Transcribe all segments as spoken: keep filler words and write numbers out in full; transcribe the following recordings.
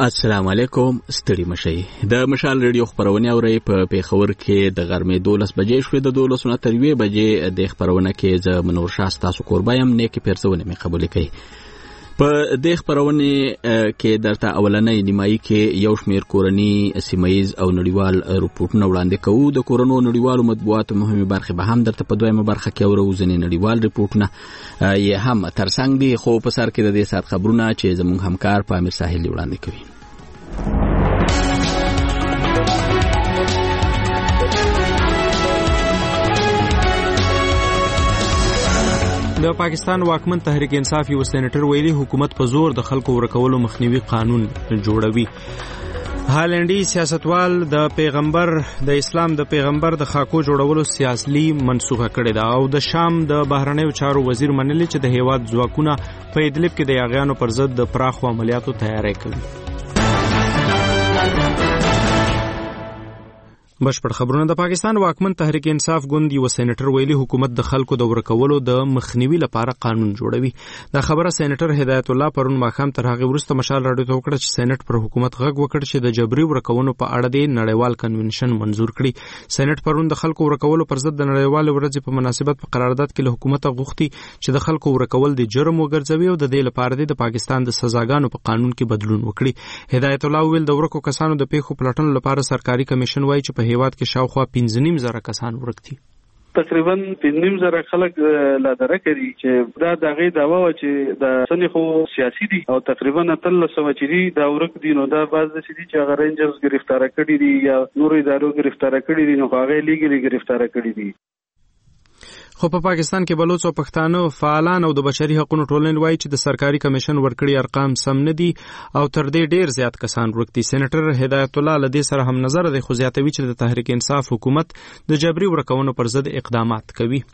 السلام علیکم. ستړي مشئ. د مشال ریډیو خبرونه اوري په پیښور کې د غرمې دولس بجې شوې د دولس نه تر یوې بجې د خبرونه کې ز منور شاه تاسو قربایم نیکی پیرسونه می قبول کړي. په د خبرونه کې درته اولنې نیمایي کې یو شمیر کورنی سیمایز او نړیوال رپورټونه وړاندې کوو. د کورونو نړیوالو مطبوعاتو مهمه برخه به هم درته په دویمه برخه کې اورو. ځینې نړیوال رپورټونه یې هم ترڅنګ دي، خو په سر کې د دې سات خبرونه چې زموږ همکار په امیر ساحل وړاندې کوي. د پاکستان واکمن تحریک انصاف یو سېنیټر ویلي حکومت په زور د خلکو ورکولو مخنیوي قانون جوړوي. هالندي سیاستوال د پیغمبر د اسلام د پیغمبر د خاکو جوړولو سیاسي منسوخه کړې ده او د شام د بهرنیو چارو وزیر منلی چې د هیواد ځواکونه په ادلب کې د یاغیانو پر ضد د پراخو عملیاتو تیاری کوي. بشپړ خبرونه. د پاکستان واکمن تحریک انصاف ګوند یو سېنیټر ویلي حکومت د خلکو د ورکولو د مخنیوي لپاره قانون جوړوي. دا خبره سېنیټر هدایت الله پرون ماښام تر هغه وروسته مشال راډیو ته وکړه چې سېنیټ پر حکومت غږ وکړ چې د جبري ورکونو په اړه د نړیوال کنونشن منزور کړي. سېنیټ پرون د خلکو ورکولو پر ضد د نړیوال ورځې په مناسبت په قرارداد کې له حکومت غوښتي چې د خلکو ورکول د جرم وګرځوي او د دې لپاره د پاکستان د سزاګانو په قانون کې بدلون وکړي. هدایت الله ویل د ورکو کسانو د پیښو پلټنو لپاره سرکاري کمیشن وایي چې په هیواد کې شاوخوا پنځه نیم زره کسان ورکتي. تقریبا پنځه نیم زره خلک لا درکه دي چې دا دغه داوا و چې د سنخو سیاسي دي او تقریبا اتلس سو چې دي دا ورک دي. نو دا بعض د سړي چې هغه رینجرز گرفتار کړي دي یا نور ادارو گرفتار کړي دي، نو هغه لیګلی گرفتار کړي دي. خو په پاکستان کې بلوڅ او پښتانه فعالان او د بشري حقوقو ټولنې وایي چې د سرکاري کمیشن ورکړي ارقام سم نه دي او تر دې ډیر زیات کسان ورکتي. سېنیټر هدایت الله لدې سره هم نظر دی، خو زیاتوي چې د تحریک انصاف حکومت د جبري ورکونو پر ضد اقدامات کوي.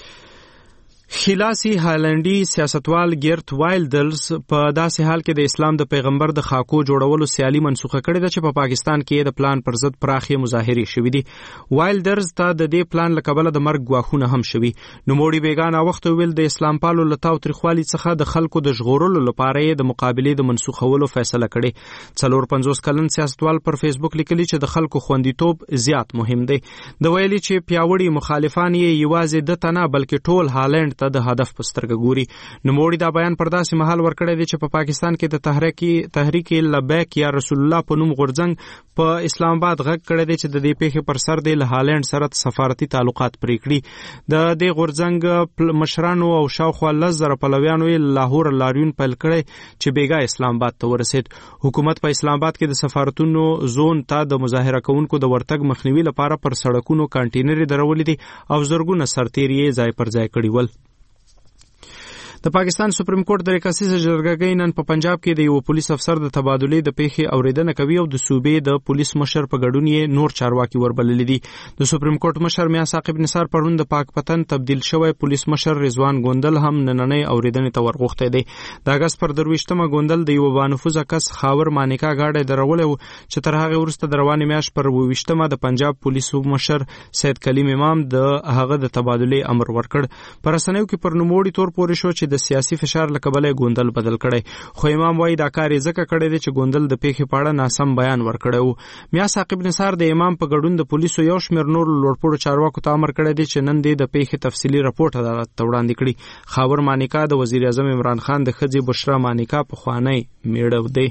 خلاصي هالندي سیاستوال ګیرت وایلډرز په داسې حال کې د اسلام د پیغمبر د خاکو جوړولو سیالي منسوخه کړې ده چې په پاکستان کې د پلان پر ضد پراخې مظاهرې شوې دي. وایلډرز ته د دې پلان له کبله د مرګ ګواښونه هم شوي. نوموړي بیګانه وخت ویل د اسلام پالو له تاوتریخوالي څخه د خلکو د ژغورلو لپاره یې د مقابلې د منسوخولو فیصله کړې. څلور پنځوس کلن سیاستوال پر فیسبوک لیکلي چې د خلکو خوندیتوب زیات مهم دی. د ویلي چې پیاوړي مخالفان یې یوازې د تنه بلکې ټول هالند ته د هدف په سترګه ګوري. نوموړي دا بیان پر داسې مهال ورکړی دی چې په پاکستان کې د تحریک تحریک لبیک یا رسول الله په نوم غورځنګ په اسلام آباد غږ کړی دی چې د دې پیښې پر سر دی له هالند سره سفارتي تعلقات پرې کړي. د دې غورځنګ مشرانو او شاوخوا لس زره پلویانو یې لاهور لاریون پیل کړی چې بیګا اسلام آباد ته ورسید. حکومت په اسلام آباد کې د سفارتونو زون ته د مظاهره کوونکو د ورتګ مخنیوي لپاره پر سړکونو کانټینرې درولې دي او زرګونه سرتیري ځای پر ځای کړي ول. د پاکستان سپریم کورټ د ریکاسیسه جرګه نن په پنجاب کې د یو پولیس افسر د تبادلې د پیښې اوریدنه کوي او د صوبې د پولیس مشر په ګډون یې نور چارواکي وربللي دي. د سپریم کورټ مشر میا ثاقب نثار پرون د پاک پتن تبدیل شوی پولیس مشر رضوان ګوندل هم نننۍ اوریدنې ته ورغوښتی دی. د اګست پر درویشتمه ګوندل د یو بانفوذه کس خاور مانیکا گاډی درولې و چې تر هغه وروسته د روانې میاشت پر ویشتمه د پنجاب پولیسو مشر سید کلیم امام د هغه د تبادلې امر ورکړ. پر رسنیو کې پر نوموړي تور پورې شو چې د سیاسي فشار لکبلې ګوندل بدل کړي، خو امام وایي دا کار یې ځکه کړی دی چې ګوندل د پیښې په اړه ناسم بیان ورکړی و. میا ثاقب نثار د امام په ګډون د پولیسو یو شمېر نور لوړپوړو چارواکو ته امر کړی دی چې نن دې د پیښې تفصیلي رپورټ عدالت ته وړاندې کړي. خاور مانیکا د وزیر اعظم عمران خان د ښځې بشرا مانیکا پخوانی میړه دی.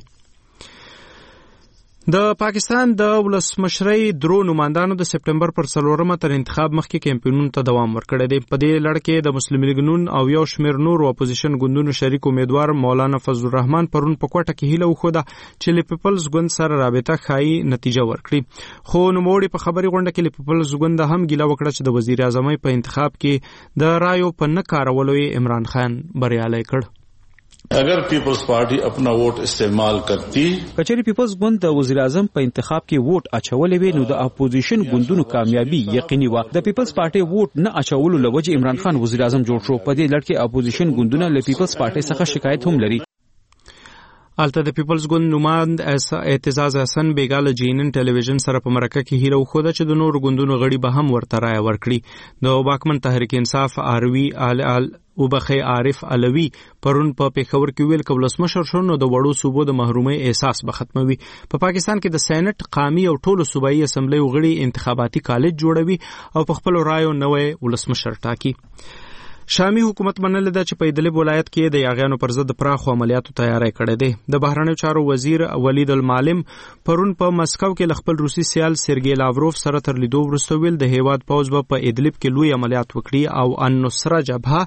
د پاکستان د ولسمشرۍ درو نمائندانو د سپټمبر پر څلورمه تر انتخاب مخکې کمپینونو ته دوام ورکړی دی. په دې لړ کې د مسلم لیگ نون او یو شمېر نورو اپوزیشن ګوندونو شریک امیدوار مولانا فضل الرحمن پرون په کوټه کې هیله وښوده چې له پیپلز ګوند سره رابطه ښایي نتیجه ورکړي. خو نوموړي په خبري غونډه کې له پیپلز ګوند هم ګیله وکړه چې د وزیر اعظم په انتخاب کې د رایو په نه کارولو عمران خان بریالی کړ. اگر پیپلز پارٹی اپنا ووٹ استعمال کرتی کچری پیپلز ګوند د وزیر اعظم په انتخاب کې ووټ اچولې وي نو د اپوزیشن ګوندونو کامیابی یقیني و. د پیپلز پارټي ووټ نه اچولو لوجه عمران خان وزیر اعظم جوړ شو. په دې لړ کې اپوزیشن ګوندونه له پیپلز پارټي څخه شکایت هم لري. الته د پیپلز ګوند نماند اعتزاز حسن بیګاله جینن ټلویزیون سره په مرکه کې هیله وخوده چې د نور ګوندونو غړي به هم ورته رایه ورکړي. د واکمن تحریک انصاف اروي آل آل وبخي عارف علوي پرون په پیښور کې ویل کولس مشر شونو د وړو صوبو د محرومي احساس به ختموي. په پاکستان کې د سېنات قامي او ټولو صوبایي اسمبلی غړي انتخاباتي کالج جوړوي او په خپل رایو نوې ولسمشر ټاکي. شامي حکومت منل ده چې په ادلب ولایت کې د یاغیانو پر ضد پراخو عملیاتو تیاری کړې ده. د بهرنیو چارو وزیر ولید المعلم پرون په مسکو کې خپل روسي سیال سرګی لاوروف سره تر لیدو وروسته ویل د هیواد پوز په ادلب کې لوی عملیات وکړي او النصره جبهه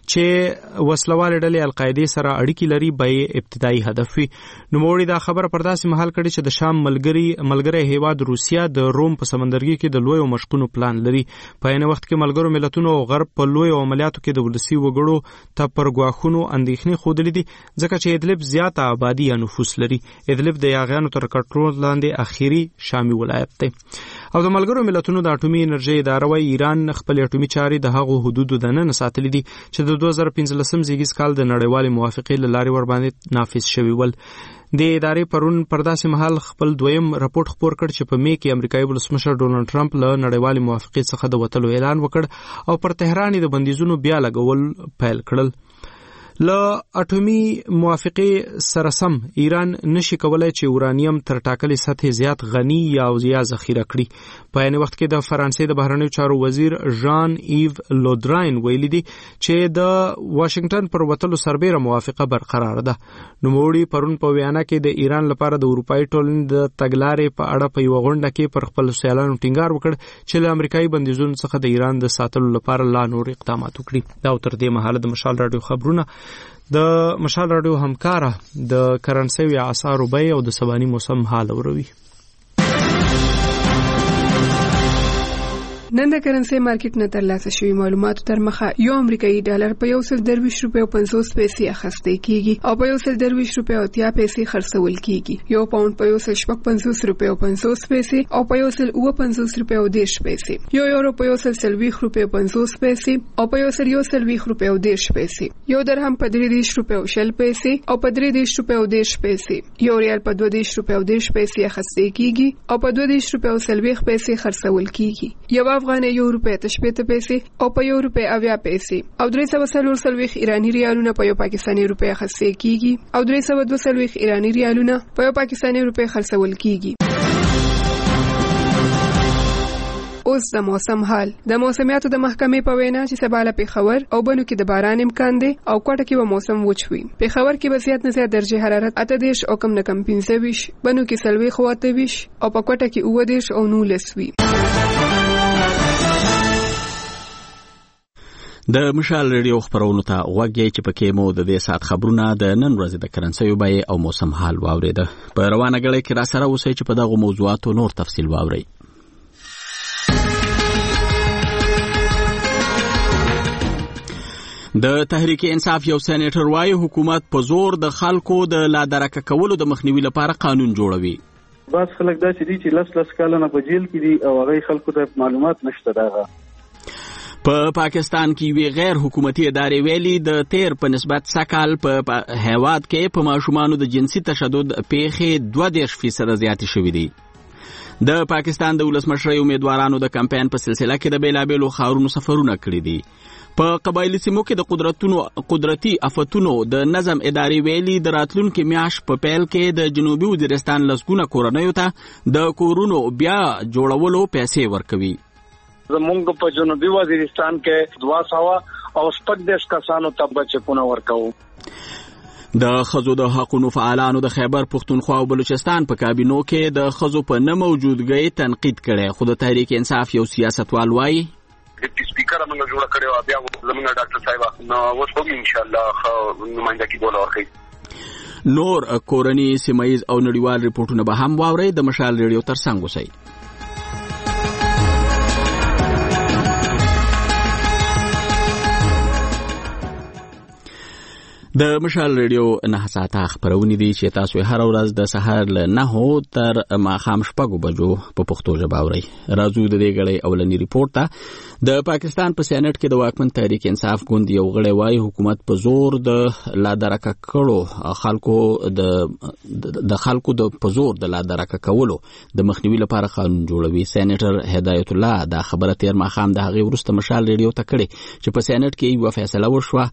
چې وسلوال ډلې القاعده سره اړیکې لري به ابتدایي هدف وي. نوموړي دا خبره پر داسې مهال کړي چې د شام ملګری ملګری هیواد روسیا د روم په سمندرګي کې د لوی مشقونو پلان لري. په عین وخت کې ملګرو ملتونو او غرب په لوی عملیاتو کې د ولسی وګړو ته پر غواخونو اندېښنې خودلې دي ځکه چې ادلب زیاته آبادی یا نفوس لري. ادلب د یاغیانو تر کنټرول لاندې اخیری شامي ولایت دی. او د ملګرو ملتونو د اټومي انرژي اداره وايي ایران خپل اټومي چارې د هغو حدودو د نن ساتلې دي چې د دوه زره پنځلسم زیږیز کال د نړیوالې موافقې له لارې ور باندې نافذ شوي ول. د ادارې پرون پر داسې مهال خپل دویم راپورټ خپور کړ چې په می کې امریکایي ولسمشر ډونالد ټرمپ له نړیوالې موافقې څخه د وتلو اعلان وکړ او پر تهران د بندیزونو بیا لګول پیل کړل. له اټومي موافقې سره سم ایران نشي کولای چې یورانیم تر ټاکلې سطح زیات غني یا زیات ذخیره کړي. په عین وخت کې د فرانسې د بهرنیو چارو وزیر ژان ایو لودراین ویلي دي چې د واشنگټن پر وتلو سربېره موافقه برقرار ده. نوموړي پرون په ویانا کې د ایران لپاره د اروپאי ټولنې د تګلارې په اړه په یو غونډه کې پر خپل سیالانو ټینګار وکړ چې له امریکایي بندیزونو څخه د ایران د ساتلو لپاره لا نور اقدامات وکړي. دا تر دې مهاله د مشال رادیو خبرونه د مشال رادیو همکاره د کرنسي یا اسعارو بیه او د سباني موسم حال اوروي. نن د کرنسي مارکیټ نه ترلاسه شوی معلوماتو تر مخه یو امریکایي ډالر په یو سل درویش روپیو پنځوس پیسې اخیستل کیږي او په یو سل درویش روپیو اتیا پیسې خرڅول کیږي. یو پاوند په یو سل شپږ پنځوس روپیو پنځوس پیسې او په یو سل اوه پنځوس روپیو دیرش پیسې. یو یورو په یو سل څلوېښت روپیو پنځوس پیسې او په یو سل یو څلوېښت روپیو دیرش پیسې. یو درهم په درې دیرش روپیو شل پیسې او په درې دیرش روپیو دیرش پیسې. یو ریال په دوه دیرش روپیو دیرش پیسې اخیستل کیږي او په دوه دیرش روپیو څلوېښت پیسې خرڅول کیږي. یو افغان یو روپیا تشپېته پیسې او په یو روپیا اویا پیسې او درې سوه څلور څلوېښت ایراني ریالونه په یو پاکستاني روپیا خرڅول کیږي او درې سوه دوه څلوېښت ایراني ریالونه په یو پاکستاني روپیا خرڅول کیږي. اوس د موسم حال. د موسمیاتو د محکمې په وینا چې سبا له پیښور او بنو کې د باران امکان دی او کوټه کې به موسم وچ وي. پیښور کې به زیات نه زیات درجه حرارت اته دیرش او کم نه کم پنځه ویشت، بنو کې څلوېښت او اته ویشت او په کوټه کې اووه دیرش او نولس وي. د مشال ریډیو خبرونو ته وګورئ چې پکې مو د دې سات خبرونه د نن ورځې د کرنسي بیه او موسم حال واوریده. په روانه غړي کې را سره اوسئ چې په دغه موضوعاتو نور تفصیل واورئ. د تحریک انصاف یو سېنیټر وايي حکومت په زور د خلکو د لا درکه کولو د مخنیوي لپاره قانون جوړوي. بس خلک دا چې دي چې لس لس کاله نه په جیل کې دي او هغه خلکو ته معلومات نشته. داغه په پا پاکستان کې وی غیر حکومتي ادارې ویلي د تیر په نسبت سکهال په پا هیواد کې په ماشومانو د جنسي تشدد پیښې دوه دیرش فیصد زیاتې شوې دي. د پاکستان د ولسمشر امیدوارانو د کمپاین په سلسله کې د بیلابېلو ښارونو سفرونه کړي دي. په قبایلی سیمو کې د قدرتونو قدرتي افتونو د نظم ادارې ویلي د راتلونکي میاشت په پیل کې د جنوبي وزیرستان لسګونه کورنیو ته د کورونو بیا جوړولو پیسې ورکوي. زمونږ په جنوبي وزیرستان کې دوه سوه او شپږ دیرش کسانو ته بچکونه ورکوو. د خزو د حقوقو فعالانو د خیبر پختونخوا او بلوچستان په کابینو کې د خزو په نه موجودګۍ تنقید کړي. خو د تحریک انصاف یو سیاستوال وایي ډیپټي سپیکر موږ جوړ کړو بیا زموږ ډاکټر صاحب نو اوس به ان شاء الله نمائنده کی بوله ورکړي. نور کورنی سیمایز او نړیوال ریپورتونه به هم واورئ. د مشال ریډیو ترڅنګ اوسئ. د مشال ریډیو نه ساعته خبرونه دي چې تاسو هر ورځ د سحر له نه تر ماښام شپږو بجو په پښتو ژبه اورئ. راځو د دې غړي اولنی ریپورت ته. د پاکستان په سېنات کې د واکمن تحریک انصاف ګوند یو غړی وايي حکومت په زور د لا درکه کړو خلکو د د خلکو د په زور د لا درکه کولو د مخنیوي لپاره قانون جوړوي. سېنیټر هدایت الله دا خبره تیر ماښام د هغې وروسته مشال ریډیو ته کړې چې په سېنات کې یو فیصله وشوه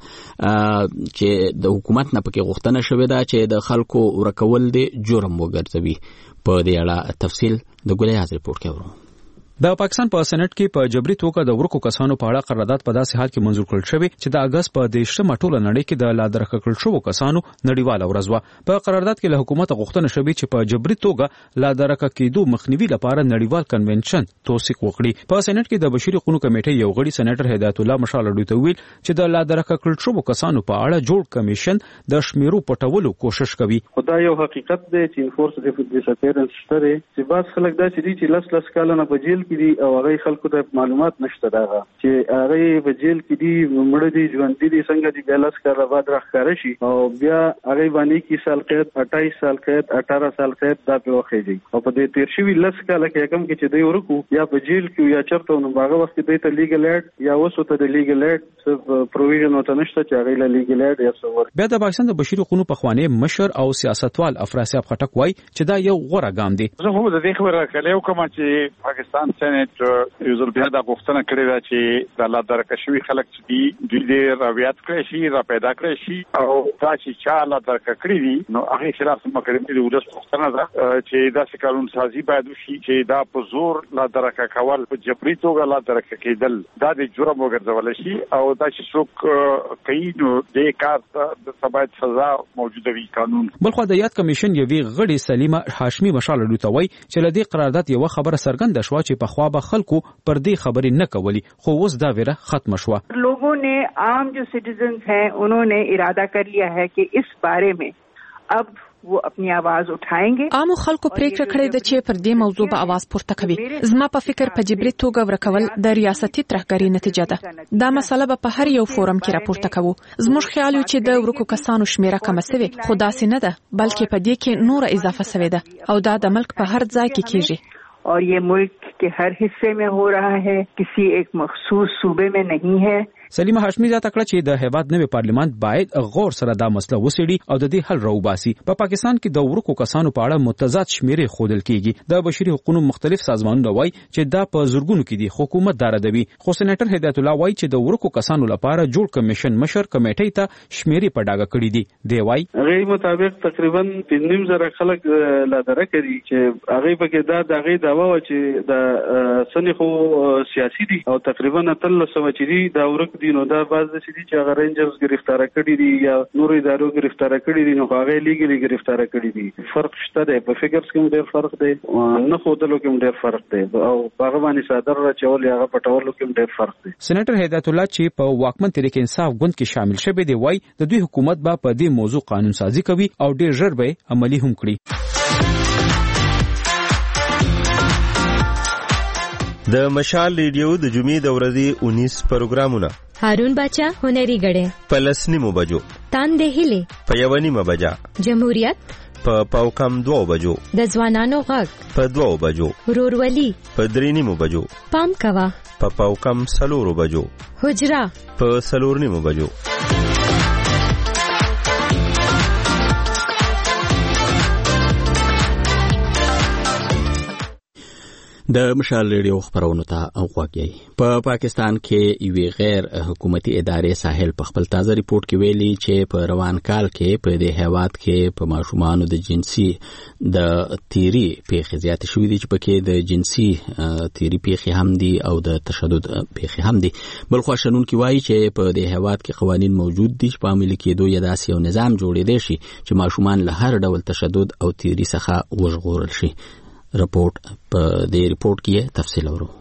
چې د حکومت نه پکې غوښتنه شوې ده چې د خلکو ورکول دي جرم وګرځوي. په دې اړه تفصیل د ګلیاز ریپورت کې ورو. د پاکستان په سېنات کې په جبري توګه د ورکو کسانو په اړه قرارداد په داسې حال کې منزور کړل شوی چې د اگست په دیشتمه ټوله نړۍ کې د لادرکه کړل شوو کسانو نړیواله ورځ وه. په قرارداد کې له حکومت غوښتنه شوې چې په جبري توګه لادرکه کېدو مخنیوي لپاره نړیوال کنونشن توثیق وکړي. په سېنات کې د بشري حقوقو کمیټې یو غړي سېنیټر هدایت الله مشال ډوی ته ویل چې د لادرکه کړل شوو کسانو په اړه جوړ کمیشن د شمیرو پټولو کوشش کوي. خدای یو حقیقت دی چې انفورس ډیسپیرنس سره چې باز خلک دا چې لس لس کاله نه په جیل کې دي او هغه خلکو ته معلومات نشته دا چې هغه په جیل کې دي مړ دي ژوند دي څنګه دي بلس کار بعد راخاره شي او بیا هغه باندې کې سال قید اٹھائیس سال قید اٹھارہ سال قید دا په وخت دی او په دې تیر شوی لس کاله کې کم کې چې دی ورکو یا په جیل کې یا چرته نو هغه وخت دی ته لیګل ایډ یا وسوته د لیګل ایډ څه پروویژن وته نشته چې هغه له لیګل ایډ یا څور. بیا د پاکستان د بشري حقوقو په خوانی مشر او سیاستوال افراسیاب خټک وای چې دا یو غوړه ګام دی. زه هم د دې خبره کلیو کوم چې پاکستان سېنات یو ځل بیا دا غوښتنه کړې ده چې د الله درکه شوي خلک چې دي دوی دې راویات کړی شي را پیدا کړی شي او دا چې چا الله درکه کړی دي نو هغه خلاف مقررې د ولس غوښتنه ده چې داسې قانون سازي باید وشي چې دا په زور الله درکه کول په جبري توګه الله درکه کېدل دا د جرم وګرځول شي او دا چې څوک کوي نو د کار ته باید سزا موجوده وي قانون. بلخو د یاد کمیشن یوې غړي سلیمه هاشمي مشال ډوتوي چې لدی قرارداد یو خبره سرګند شو چې په خوا به خلکو پر دې خبرې نه کولی خو اوس دا ویره ختم شوه. लोगों ने आम जो सिटीजन्स हैं उन्होंने इरादा कर लिया है कि इस बारे में अब वो अपनी आवाज उठाएंगे. عام خلکو پریکړه کړې ده چې پر دې موضوع به आवाज پورته کوي. زما په فکر په جبري توګه ورکول د ریاستي ترهګرۍ نتیجه ده. دا مسله به په هر یو فورم کې راپورته کوو. زموږ خیال یو چې د ورکو کسانو شمیره کم شوه خو داسې نه ده بلکې په دې کې نور اضافه شوه ده او دا د ملک په هر ځای کې کیږي और ये मुल्क के हर हिस्से में हो रहा है किसी एक मखसूस सूबे में नहीं है. سلیمه هاشمي زیاته کړه چې د هیواد نوی پارلیمان باید غور سره دا مسله وڅېړي او د دې حل راوباسي. په پا پاکستان کې د ورکو کسانو په اړه متضاد شمیرې ښودل کیږي. د بشري حقوقو مختلف سازمانونه وایي چې دا په زورګونو کې دي حکومت دا ردوي. خو سېنیټر هدایت الله وایي چې د ورکو کسانو لپاره جوړ کمیشن مشر کمیټې ته شمیرې په ډاګه کړې دي. دی وایي هغه مطابق تقریبا پنځم زره خلک لا درکه دي چې هغه پکې دا د هغه داوا و چې د سنخو سیاسي دي او تقریبا تل سمچري دا ورک دي نو دا باز د سړي چې هغه رینجرز گرفتار کړي دي یا نور ادارو گرفتار کړي دي نو هغه لیګلی گرفتار کړي دي. فرق شته دی په فګرز کې ډېر فرق دی نه خودلو کې ډېر فرق دی او هغه باندې صادر راچول هغه پټولو کې ډېر فرق دی. سېنیټر هدایت الله چې په واکمن تحریک انصاف ګوند کې شامل شوی دی وای د دوی حکومت به په دې موضوع قانون سازي کوي او ډېر ژر به عملی هم کړي. د مشال ریډیو د جمعې د ورځې انیس پروګرامونه هارون باچا هنري غړې په لسنیمو بجو تاندې هلي په یونیمه بجا جمهوریت په پاوکم دوه بجو د ځوانانو غږ په دوه بجو ورورولي په درېنیمو بجو پام کوا په پاوکم سلورو بجو حجرا په سلورنیمو بجو. د مشال ریډیو خبرونو ته غوږی. په پاکستان کې یوې غیر حکومتي ادارې ساحل په خپل تازه ریپورت کې ویلي چې په روان کال کې په دې هیواد کې په ماشومانو د جنسي د تیری پیښې زیاتې شوې دي چې پکې د جنسي تیری پیښې هم دي او د تشدد پیښې هم دي. بل خو شنونکي وایي چې په دې هیواد کې قوانین موجود دي چې په عملي کېدو یې داسې یو نظام جوړېدی شي چې ماشومان له هر ډول تشدد او تیری څخه وژغورل شي. رپورټ په دې رپورټ کې تفصیل ورو.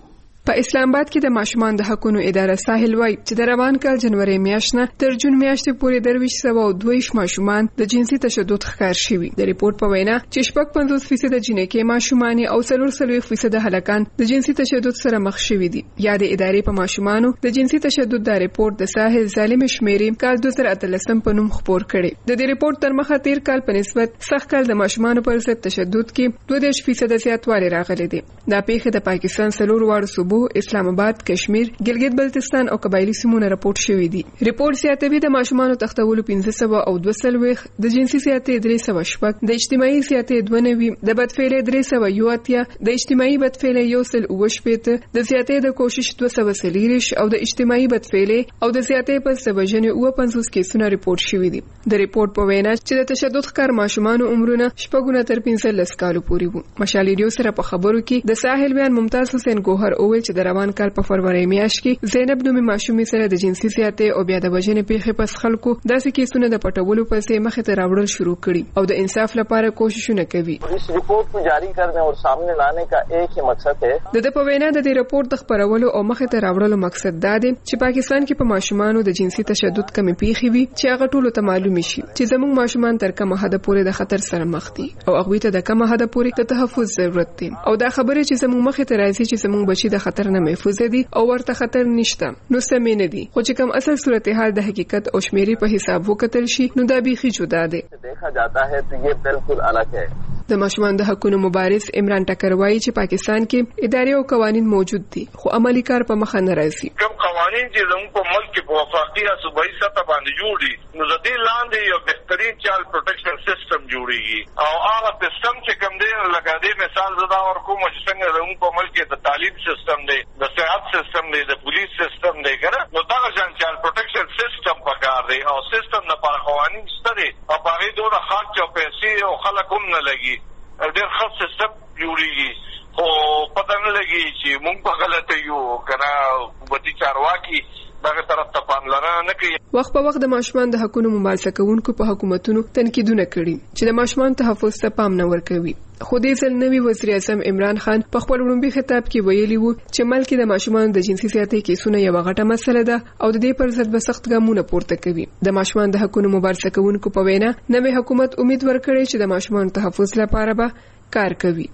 په اسلام آباد کې د ماشومان د حقوقو اداره ساحل وایي چې د روان کال جنوري میاشت نه تر جون میاشتې پورې درویش سوه او دوه ماشومان د جنسي تشدد ښکار شوي. د ریپورت په وینا چې شپږ پنځوس فیصد جنکې ماشومان او څلور څلوېښت فیصد هلکان د جنسي تشدد سره مخ شوي دي. یا د ادارې په ماشومانو د جنسي تشدد د ریپورت د ساحل ظالم شمیرې کال دوه زره اتلسم په نوم خپور کړي. د دې ریپورت تر مخه تیر کال په نسبت سخت کال د ماشومانو پر ضد تشدد کې دوه دېرش فیصد زیاتوالی راغلی دی. دا پیښه د پاکستان څلور واړو صوبو اسلام آباد، کشمیر، ګلګت بلتستان او قبایلی سیمونو راپورټ شوی دی. ریپورت زیاتوي د ماشومانو تختولو پنځه سوه او دوه څلوېښت، د جنسي زیاتې درې سوه شپږ، د اجتماعي زیاتې دوه نوي، د بدفعلۍ درې سوه یو اتیا، د اجتماعي بدفعلۍ یو سل اووه شپېته، د زیاتې د کوشش دوه سوه څلېرویشت او د اجتماعي بدفعلۍ او د زیاتې پس د وژنې اووه پنځوس کیسونه ریپورټ شوي دي. د ریپورت په وینا چې د تشدد ښکار ماشومانو عمرونه شپږ نه تر پنځلس کالو پورې وو. مشال ریډیو سره په خبرو کې د ساحل ویان ممتاز حسین ګوهر اوویل چې د روان کال په فروری میاشت کې زینب نومي ماشومې سره د جنسي زیاتې او بیا د وژنې پیښې پس خلکو داسې کیسونه د پټولو پسې مخې ته راوړل شروع کړي او د انصاف لپاره کوششونه کوي. اس رپورٹ کو جاری کرنے اور سامنے لانے کا ایک ہی مقصد ہے. د دې په وینا د دې رپورت د خبرولو او مخې ته راوړلو مقصد دا دی چې پاکستان کې په ماشومانو د جنسي تشدد کمې پیښې وي چې هغه ټولو ته معلوم شي چې زموږ ماشومان تر کومه حد پورې د خطر سره مخ دي او هغه ته د کومه حد پورې د تحفظ ضرورت دی. او دا خبره چې زموږ مخې ته راځي چې زموږ بچي د خطر نه محفوظ دي او ورته خطر نشته نو سمې نه دي، خو چې کوم اصل صورتحال د حقیقت او شمیرې په حساب وکتل شي نو دا بیخي جدا دی. دیکھا جاتا ہے تو یہ بالکل الگ ہے. د ماشومان د حقوقو مبارز عمران ټکر وایي چې پاکستان کې ادارې او قوانين موجود دي خو عملی کار په مخه نه راځي. کوم قوانين چې زموږ په ملک کې په وفاقي او صوبایي سطح باندې جوړ دي نو د دې لاندې یو بهترین چایلډ پروټیکشن سیستم جوړیږي او هغه سیستم چې کوم دی لکه دې مثال زدا ورکوم چې څنګه زموږ په ملک کې د تعلیم سیستم دی، د صحت سیستم دی، د پولیس سیستم دی کنه نو دا ځان چایلډ پروټیکشن سیستم پکار دی او سیستم نه پر قوانين ستري او هغه دوه خرچ او پیسې او خلک هم نه لګي ډېر ښه سیستم جوړیږي خو پته نه لګي چې موږ په غلطه یو کنه حکومتي چارواکي دغه طرف ته پاملرنه نه کوي. وخت په وخت د ماشومان د حقوقو مبارزه کوونکو په حکومتونو تنقیدونه کړي چې د ماشومان تحفظ ته پام نه ورکوي. خو دې ځل نوی وزیر اعظم عمران خان په خپل وړاندې خطاب کې ویلي وو چې ملک د ماشومان د جنسي زیاتې کیسونه یو غټه مسله ده او د دې پر ضد به سخت ګامونه پورته کوي. د ماشومان د حقوقو مبارزه کوونکو په وینا نوی حکومت امید ورکړي چې د ماشومان تحفظ لپاره به کار کوي.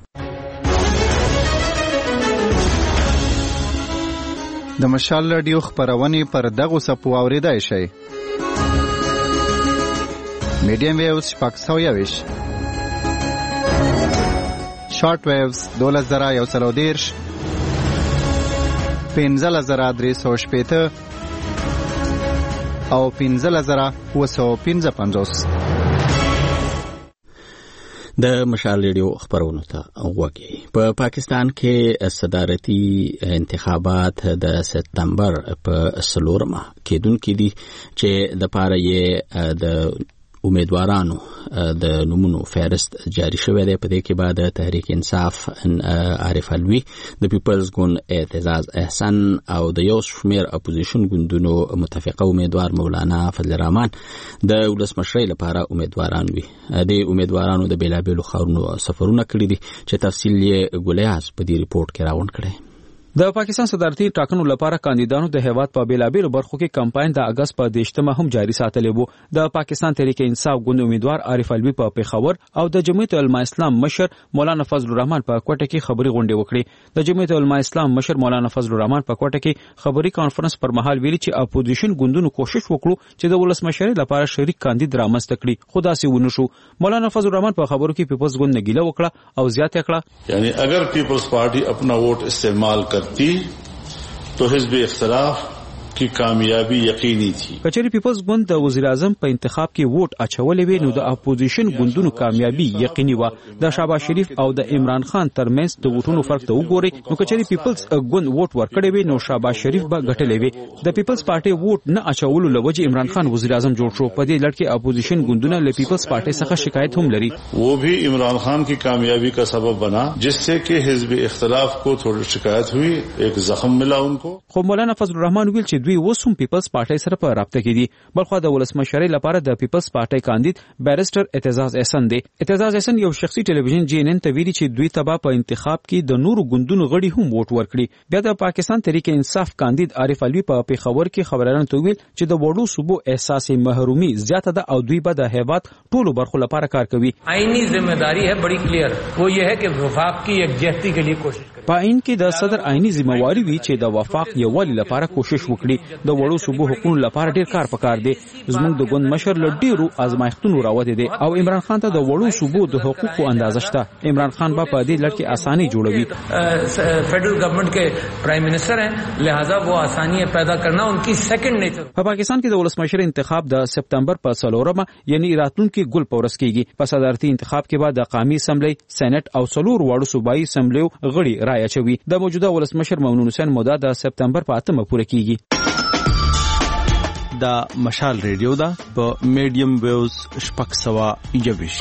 د مشال رادیو خبرونه پر دغه سپو اوریدای شي. میډیم ویوز شپږ سوه یوویش، شارټ ویوز دولس زره یو سل او دېرش، پنځلس زره درې سوه شپېته او پنځلس زره اووه سوه پنځه پنځوس. د مشال ریډیو خبرونو ته وګورئ. په پاکستان کې صدارتي انتخابات د سپتمبر په څلورمه کېدونکي دي چې د پاره یې د امیدوارانو د نمونو فهرست جاری شوی دی. په دې کې بعد تحریک انصاف عارف علوي، د پیپلز ګوند اعتزاز احسن او د یو شمیر اپوزیشن ګوندونو متفقه امیدوار مولانا فضل الرحمن د ولسمشرۍ لپاره امیدواران وي. د امیدوارانو د بیلابیلو ښارونو سفرونه کړي دي چې تفصیل یې ګولیاز په دې ریپورت کې راوړل کړی. د پاکستان صدارتي ټاکنو لپاره کاندیدانو د هیواد په بیلابیلو برخو کې کمپاین د اگست په دیشتمه هم جاری ساتلی وو. د پاکستان تحریک انصاف ګوند امیدوار عارف علوي په پیښور او د جمعیت علماء اسلام مشر مولانا فضل الرحمن په کوټه کې خبري غونډه وکړه. د جمعیت علماء اسلام مشر مولانا فضل الرحمن په کوټه کې خبري کانفرنس پر مهال ویلي چې اپوزیشن ګوندونو کوشش وکړو چې د ولسمشرۍ لپاره شریک کاندید رامنځته کړي، خو داسې ونه شو. مولانا فضل الرحمن په خبرو کې پیپلز ګوند نه ګیله وکړه او زیاته کړه یعنی اگر پیپلز پارٹی اپنا ووٹ استعمال کرتی تو حزب اختلاف کی کامیابی یقینی تھی. کچری پیپلز ګوند د وزیر اعظم په انتخاب کې ووټ اچولې وي نو د اپوزیشن ګوندونو کامیابی یقیني و. د شهباز شریف او د عمران خان ترمنځ د ووټونو فرق ته وګورئ نو کچری پیپلز ګوند ووټ ورکړي وي نو شهباز شریف به ګټلې وي. د پیپلز پارټي ووټ نه اچولو لوجه عمران خان وزیر اعظم جوړ شو. په دې لړ کې اپوزیشن ګوندونه له پیپلز پارټي څخه شکایت هم لري. وہ بھی عمران خان کی کامیابی کا سبب بنا جس سے کہ حزب اختلاف کو تھوڑی شکایت ہوئی، ایک زخم ملا ان کو. خو مولانا فضل الرحمن ویل چې چې دوی وسوم پیپلز پارټي سره په رابطه کې دي. بلخو د ولسمشرۍ لپاره د پیپلز پارټي کاندید بیرسټر اعتزاز احسان دی. اعتزاز احسان یو شخصي ټلویزیون جی ان ان ته ویلي چې دوی تبا په انتخاب کې د نورو ګوندونو غړي هم ووټ ورکړي. بیا د پاکستان تحریک انصاف کاندید عارف علوی په پیښور کې خبرانو ته ویل چې د وړو صوبو احساس محرومي زیاته ده او دوی به د هیواد ټولو برخو لپاره کار کوي. آئینی ذمہ داری ہے بڑی کلیئر، وہ یہ ہے کہ وفاق کی یکجہتی کے لیے کوشش کرے. په عین کې د صدر آئینی ذمہ واری وی چې د وفاق یووالي لپاره کوشش وکړي. د وړو صوبو حقوقو لپاره ډیر کار پکار دی. زموږ د ګوند مشر لډیرو ازمایښتونو راوړي دي او عمران خان ته د وړو صوبو د حقوقو اندازه شته. عمران خان به په دې لړ کې اساني جوړوي. فیڈرل گورنمنٹ کے پرائم منسٹر ہیں، لہذا وہ آسانیاں پیدا کرنا ان کی سیکنڈ نیچر. په پاکستان کې د ولسمشر انتخاب د سپتمبر په څلورمه یعنی راتلونکي ګل پورس کېږي. په صدارتي انتخاب کې بعد د قومي اسمبلی، سېنات او څلور واړو صوبایي اسمبلیو غړي رایه چوي. د موجوده ولسمشر ممنون حسین موده د سپتمبر په اتمه پوره کېږي. دا مشال ریډیو ده په میډیم ویوز شپږ سوه یویش.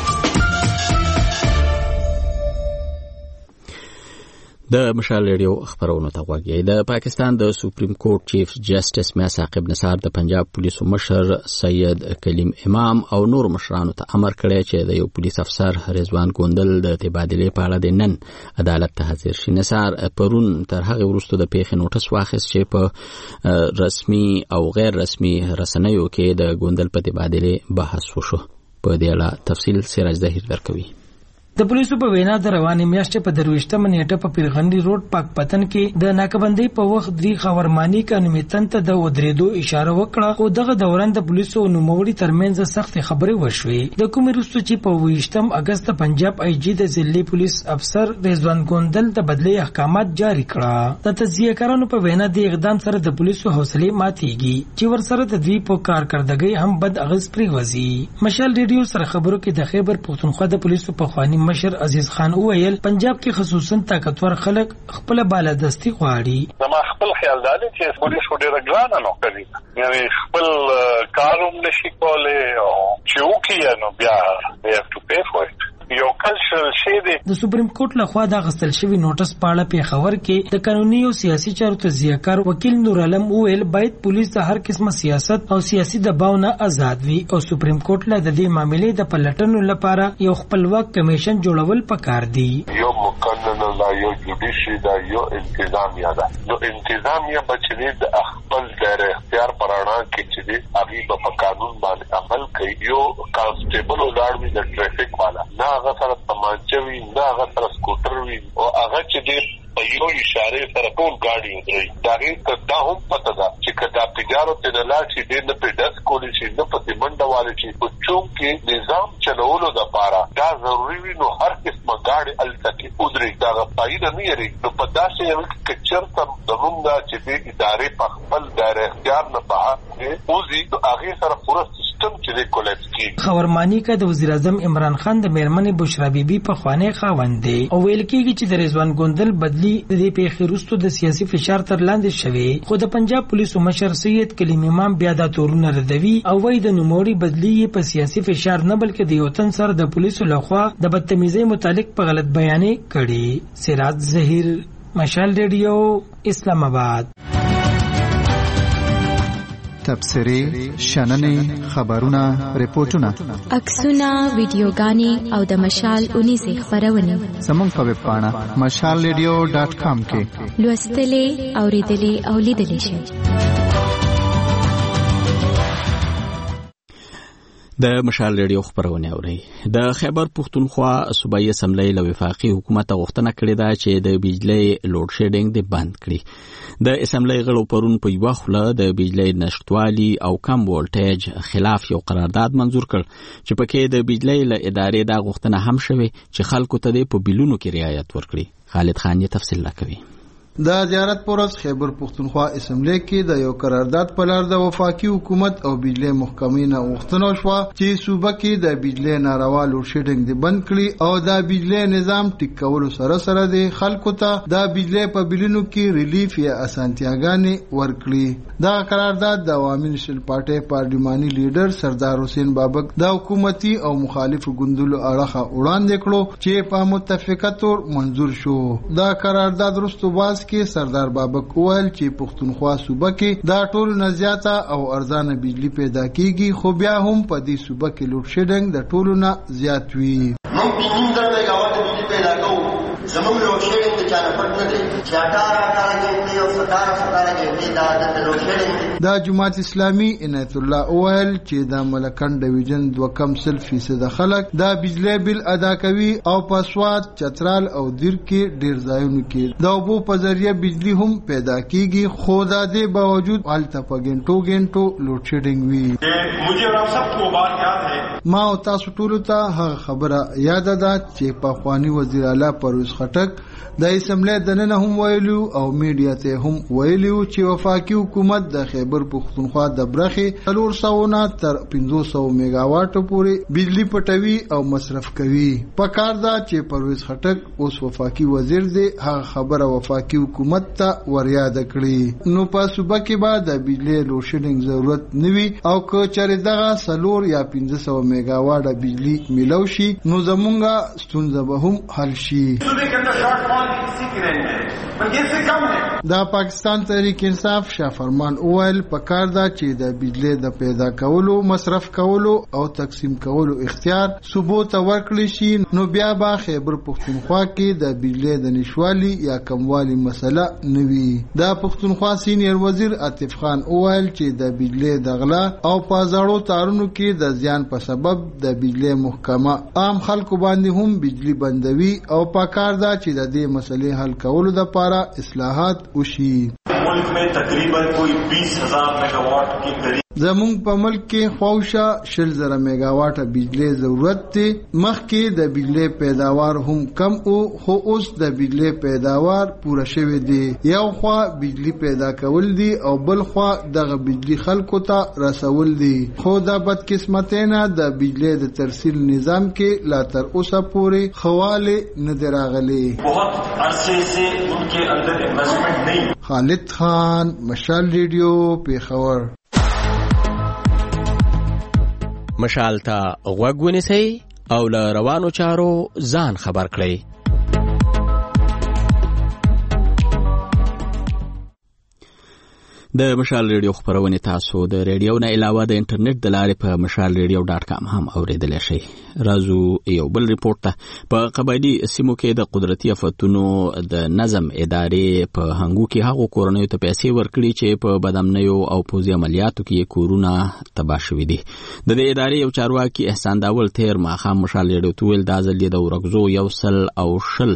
د مشال ریډیو خبرونو ته غوږی. د پاکستان د سپریم کورټ چیف جسټس میا ثاقب نثار د پنجاب پولیسو مشر سید کلیم امام او نور مشرانو ته امر کړی چې د یو پولیس افسر رضوان ګوندل د تبادلې په اړه د نن عدالت ته حاضر شي. نثار پرون تر هغه وروسته د پیښې نوټس واخیست چې په رسمي او غیر رسمي رسنیو کې د ګوندل په تبادلې بحث وشو. په دې اړه تفصیل سراج ظهیر درکوي. د پولیسو په وینا د روانې میاشتې په درویشتمه نیټه په پیرغندي روډ پاک پتن کې د ناکبندۍ په وخت درې خاورمانی قانوني تن ته د ودرېدو اشاره وکړه. خو دغه دوران د پولیسو نوموړي ترمنځ سخت خبرې وشوې. د کومې وروسته چې په ویشتم اگست پنجاب آی جی د ضلعي پولیس افسر رضوان ګوندل د بدلې احکامات جاری کړه. د تجزیه‌کارانو په وینا د اقدام سره د پولیسو حوصلې ماتېږي چې ورسره د دوی په کارکردګۍ هم بد اغېز پرېوځي. مشال ریډیو سره خبرو کې د خیبر پښتونخوا د پولیسو په خواني مشر عزیز خان وویل پنجاب کې خصوصا طاقتور خلک خپل بالادستی غواړي. زما خپل خیال دا دی چې پولیس ډېر ګران نه کوي، یعنی خپل کاروم نشي کولای او چې وکړي نو بیا they have to pay for it. یو کلچرل شی دی. د سپریم کورټ لخوا د غسل شوی نوټس په اړه پیښور کې د قانوني او سیاسي چارو تجزیه‌کار وکیل نور عالم وویل باید پولیس د هر قسمه سیاست او سیاسي دباو نه آزاد وي او سپریم کورټ له دې معاملې د پلټنو لپاره یو خپلواک کمیشن جوړول پکار دي. یو مقنن لا یو جوډیشي دا یو انتظامیه ده. نو انتظامیه بچنی د خپل دایره اختیار پرانا کې چې دی هغه په قانون باندې عمل کوي. یو کانسټیبل ولاړ وي د ټریفیک والا نه هغه سره تمانچه وي نه هغه سره سکوټر وي او هغه چې دی په یو اشاره سره ټول ګاډي ودري. دا هیڅ دا هم پته ده چې کدا تجارت نه لا چې دی نه په داس کولی شي نه په منډه والي شي او چونکې نظام چلولو د پاره دا ضروري وي نو هر قسمه ګاډي التکي ودري دا پایده نه یری نو په داسې یو کې چرته دمونږه چې دی ادارې په خپل دایره اختیار نه بهر اوزي هغه سره پوره سیستم چې دی کولیپس کی. خاورمانی کا د وزیر اعظم عمران خان د میرمنې بشرا بیبي په خوانه خاوند دی او ویل کېږي چې د رضوان ګوندل بدلی د دې پیښې وروسته د سیاسي فشار تر لاندې شوی. خو د پنجاب پولیسو مشر سید کلیم امام بیا دا تورونه ردوي او وایي د نوموړي بدلی په سیاسي فشار نه بلکې د یو تن سره د پولیسو لخوا د بدتمیزۍ متعلق په غلط بیانې کړي. سراج ظهیر، مشال ریډیو، اسلام آباد. تبصرې، شننې، خبرونه، ریپورتونه، عکسونه، ویډیوګانې او د مشال اونیزې خبرونه زموږ په ویب پاڼه مشال ریډیو ډاټ کام کې لوستلې، اوریدلې او لیدلې شئ. د مشال ریډیو خبرونه اوري. د خیبر پښتونخوا صوبایي اسمبلی له وفاقي حکومت غوښتنه کړې ده چې د بجلی لوډ شیډینګ د بند کړي. د اسمبلی غړو پرون په یوه خوله د بجلی نشټوالي او کم وولټیج خلاف یو قرارداد منزور کړ چې پکې د بجلی له ادارې دا غوښتنه هم شوه چې خلکو ته د په بیلونو کې رعایت ورکړي. خالد خان یې تفصیل راکوي. د زیارت پورس خیبر پښتونخوا اسمبلی کې د یو قرارداد په لار د وفاقي حکومت او بجلی محکمې نه غوښتنه وشوه چې صوبه کې د بجلی ناروا لوډ شیډینګ د بند کړي او د بجلی نظام ټیک کولو سره سره د خلکو ته د بجلی په بیلونو کې ریلیف یا اسانتیاګانې ورکړي. دا قرارداد د عوامي نېشنل پارټي پارلماني لیډر سردار حسین بابک د حکومتي او مخالفو ګوندونو اړخه وړاندې کړو چې په متفقه تور منزور شو. دا قرارداد وروسته باز کې سردار بابک وویل چې پښتونخوا صوبه کې دا ټول نه زیاته او ارزانه بجلی پیدا کیږي، خو بیا هم په دې صوبه کې لوډ شیډینګ د ټولو نه زیات وي. موږ پنځه زره میګاواټ بجلی پیدا کوو، زموږ لوډ شیډینګ د چا نه پټ نه دی چې اټاره اټاره ګنټې او ستاره ستاره ګنټې دا د لوډ شیډینګ. دا جماعت اسلامي عنایت الله وویل چې د ملکن ډیویژن دوه کم سل فیصد خلک دا بجلی بل ادا کوي او په سواد، چترال او دیر کې ډیر ځایونو کې د اوبو په ذریعہ بجلی هم پیدا کیږي، خو دا د باوجود هلته په ګنټو ګنټو لوډ شیډینګ وي. مجھے اور سب کو بات یاد ہے، ما او تاسو ټول ته هغه خبره یاد ده چې په خوانی وزیر اعلی پرویز خټک د اسمبلی دننه هم ویلو او میډیا ته هم ویلو چې وفاقي حکومت د خیبر پښتونخوا د برخې څلور سوه نه تر پنځه سوه میګاواټ پورې بجلی پټوي او مصرف کوي. په کار ده چې پرویز خټک اوس وفاقي وزیر دی هغه خبره وفاقي حکومت ته وریاد کړي، نو په صوبه کې به د بجلی لوډ شیډینګ ضرورت نه وي او که چېرې دغه څلور یا پنځه سوه میګاواټه بجلی میلاو شي نو زمونږه ستونزه به هم حل شي. دا پاکستان تحریک انصاف شاه فرمان اویل په کار ده چې د بجلی د پیدا کولو، مصرف کولو او تقسیم کولو اختیار صوبو ته ورکړل شي، نو بیا به خیبر پښتونخوا کې د بجلی د نشوالي یا کموالي مسله نه وي. دا پښتونخوا سینیر وزیر عاطف خان اویل چې د بجلی د غلا او په زړو تارونو کې د زیان په سبب د بجلی محکمه عام خلکو باندې هم بجلی بندوي او په کار ده چې د دې مسلې حل کولو لپاره اصلاحات وشي. ملک میں تقریباً کوئی بیس ہزار میگا واٹ کی قریب زمونږ په ملک کې خواوشه شل زره میګاواټه بجلی ضرورت دی. مخکې د بجلی پیداوار هم کم او خو اوس د بجلی پیداوار پوره شوی دی. یو خوا بجلی پیدا کول دی او بل خوا دغه بجلی خلکو ته رسول دی، خو د بدقسمتۍ د بجلی د ترسیل نظام کې لا تر اوسه پورې خواله نه دی راغلی. بہت عرصے سے ان کے اندر انویسٹمنٹ نہیں. خالد خان، مشال ریډیو، پیښور. مشال ته غوږ ونیسئ او له روانو چارو ځان خبر کړئ. د مشال ریډیو خبرونه تاسو د ریډیو نه علاوه د انټرنیټ د لارې په مشال ریډیو ډاټ کام هم اوریدلی شئ. راځو یو بل ریپورت ته. په قبایلي سیمو کې د قدرتي آفتونو د نظم ادارې په هنګو کې هغو کورنیو ته پیسې ورکړي چې په بدامنیو او پوځي عملیاتو کې کورونه تباه شوي دي. د دې ادارې یو چارواکي احسان داول تیر ماښام مشال ریډیو ته ویل دا ځل یې د ورکزو یو سل او شل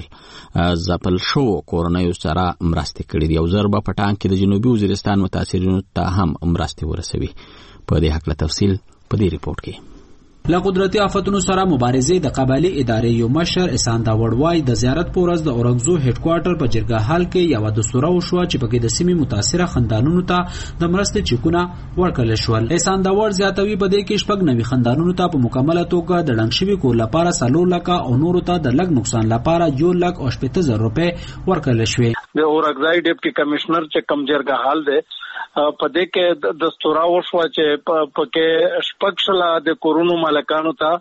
ځپل شوو کورنیو سره مرستې کړي دي. یو ځل به په ټانک کې د جنوبي وزیرستان متاثرینو ته هم مرستې ورسوي. په دې هکله تفصیل په دې ریپورت کې. له قدرتي آفتونو سره مبارزې د قبایلي ادارې یو مشر احسان داوړ وای د زیارت په ورځ د اورنګزو هډ کوارټر په جرګه حال کې یو د سوره وشو چې پکې د سیمې متاثره خاندانونو ته د مرستې چکونه ورکړل شول. احسان داوړ زیاتوي په دې کې شپږ نوي خاندانونو ته په مکمله توګه د ډنګ شوي کور لپاره څلور لکه او نورو ته د لږ نقصان لپاره یو لک او شپېته زره روپۍ ورکړل شوې. د اورنګزای ډیپټي کمشنر چې کم جرګه حال دی په دې کې د ستورا وشو چې په کې شپږ شله د کورونو مالکانو ته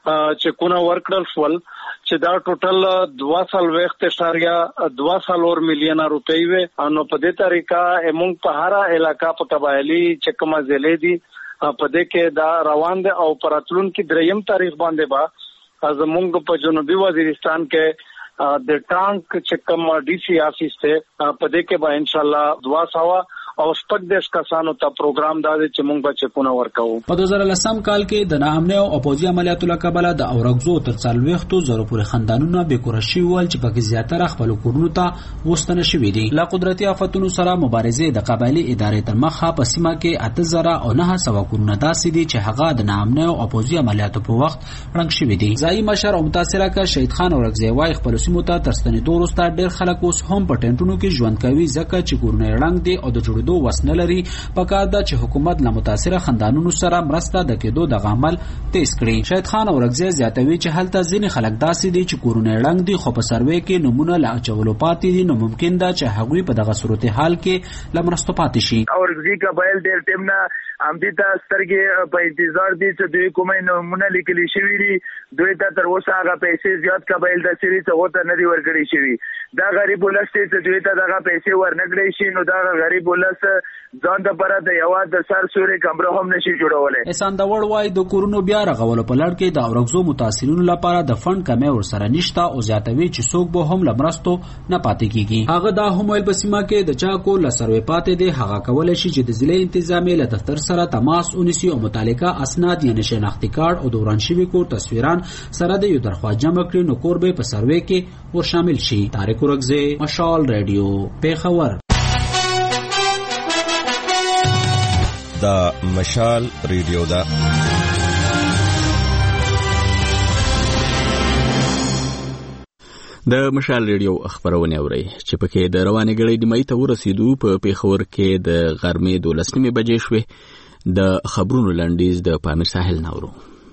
چکونه ورکړل شول چې دا ټوټل دوه څلوېښت اشاریه دوه څلور میلیونه روپۍ وې. نو په دې طریقه موږ په هره علاقه په قبایلي چې کومه ضلع دي په دې کې دا روان دي او په راتلونکي دریم تاریخ باندې به زموږ په جنوبي وزیرستان کې د ټانک چې کوم ډي سي آفیس ته په دې کې به ان شاء الله دوه سوه او شپږ دیش کسانو ته پروګرام دا چې موږ به چکونه ورکوو. په دوه زره لسم کال کې د ناامنۍ او پوځي عملیاتو له کبله د اورنګزو تر څلوېښتو زرو پورې خاندانونه بېکوره شوي ول چې پکې زیاتره خپلو کورونو ته وستنه شوي دي. له قدرتي آفتونو سره مبارزې د قبایلي ادارې تر مخه په سیمه کې اته زره او نهه سوه کورونه داسې دي چې هغه د ناامنۍ او پوځي عملیاتو په وخت ړنګ شوي دي. ځایي مشر او متاثره کس شهید خان اورکزی وایي خپلو سیمو ته تر ستنېدو وروسته ډېر خلک اوس هم په ټینټونو کې ژوند کوي ځکه چې کورونه یې ړنګ دي او د جوړېدو وس نه لري. پکار ده چې حکومت له متاثره خاندانونو سره مرسته د کېدو د عمل تیز کړي. شهید خان اورکزی زیاتوي چې هلته ځینې خلک داسې دي چې کورونه یې ړنګ دي خو په سروې کې نومونه له اچولو پاتې دي، نو ممکن ده چې هغوی په دغه صورتحال کې له مرستو پاتې شي. اورکزی قبایل ډېر ټیم نه همدې ته سترګې په انتظار دي چې دوی کومې نومونه لیکلي شوي دي. دوی ته تر اوسه هغه پیسې زیات قبایل داسې دي چې هغو ته نه دي ورکړې شوي. دا غریب ولس چې دوی ته دغه پیسې ورنکړي شي نو دا غریب ولس ځان د پره د یو د سر سوري کمره هم نشي جوړولای. احسان داوړ وايي د کورونو بیا رغولو په لړ کې د اورګزو متاثرینو لپاره د فند کمې ورسره نشته او زیاتوي چې څوک به هم لمرستو نه پاتې کیږي. هغه دا هم ویل په سیمه کې د چا کو لسروي پاتې دي هغه کولای شي چې د ضلع انتظامی له دفتر سره تماس ونیسي او متعلقه اسناد یعنی شناختی کارت او دوران شوی کور تصویران سره د یو درخواست جمع کړي نو کور به په سروي کې ور شامل شي. طارق اورګزی، مشال رادیو، پیښور. دا مشال ریډیو دا د مشال ریډیو خبرونه اوري چې پکې د رواني غړي د مې ته ورسېدو په پیښور کې د غرمې دولسمې بجې شوې. د خبرونو لنډیز د پامیر ساحل نورو.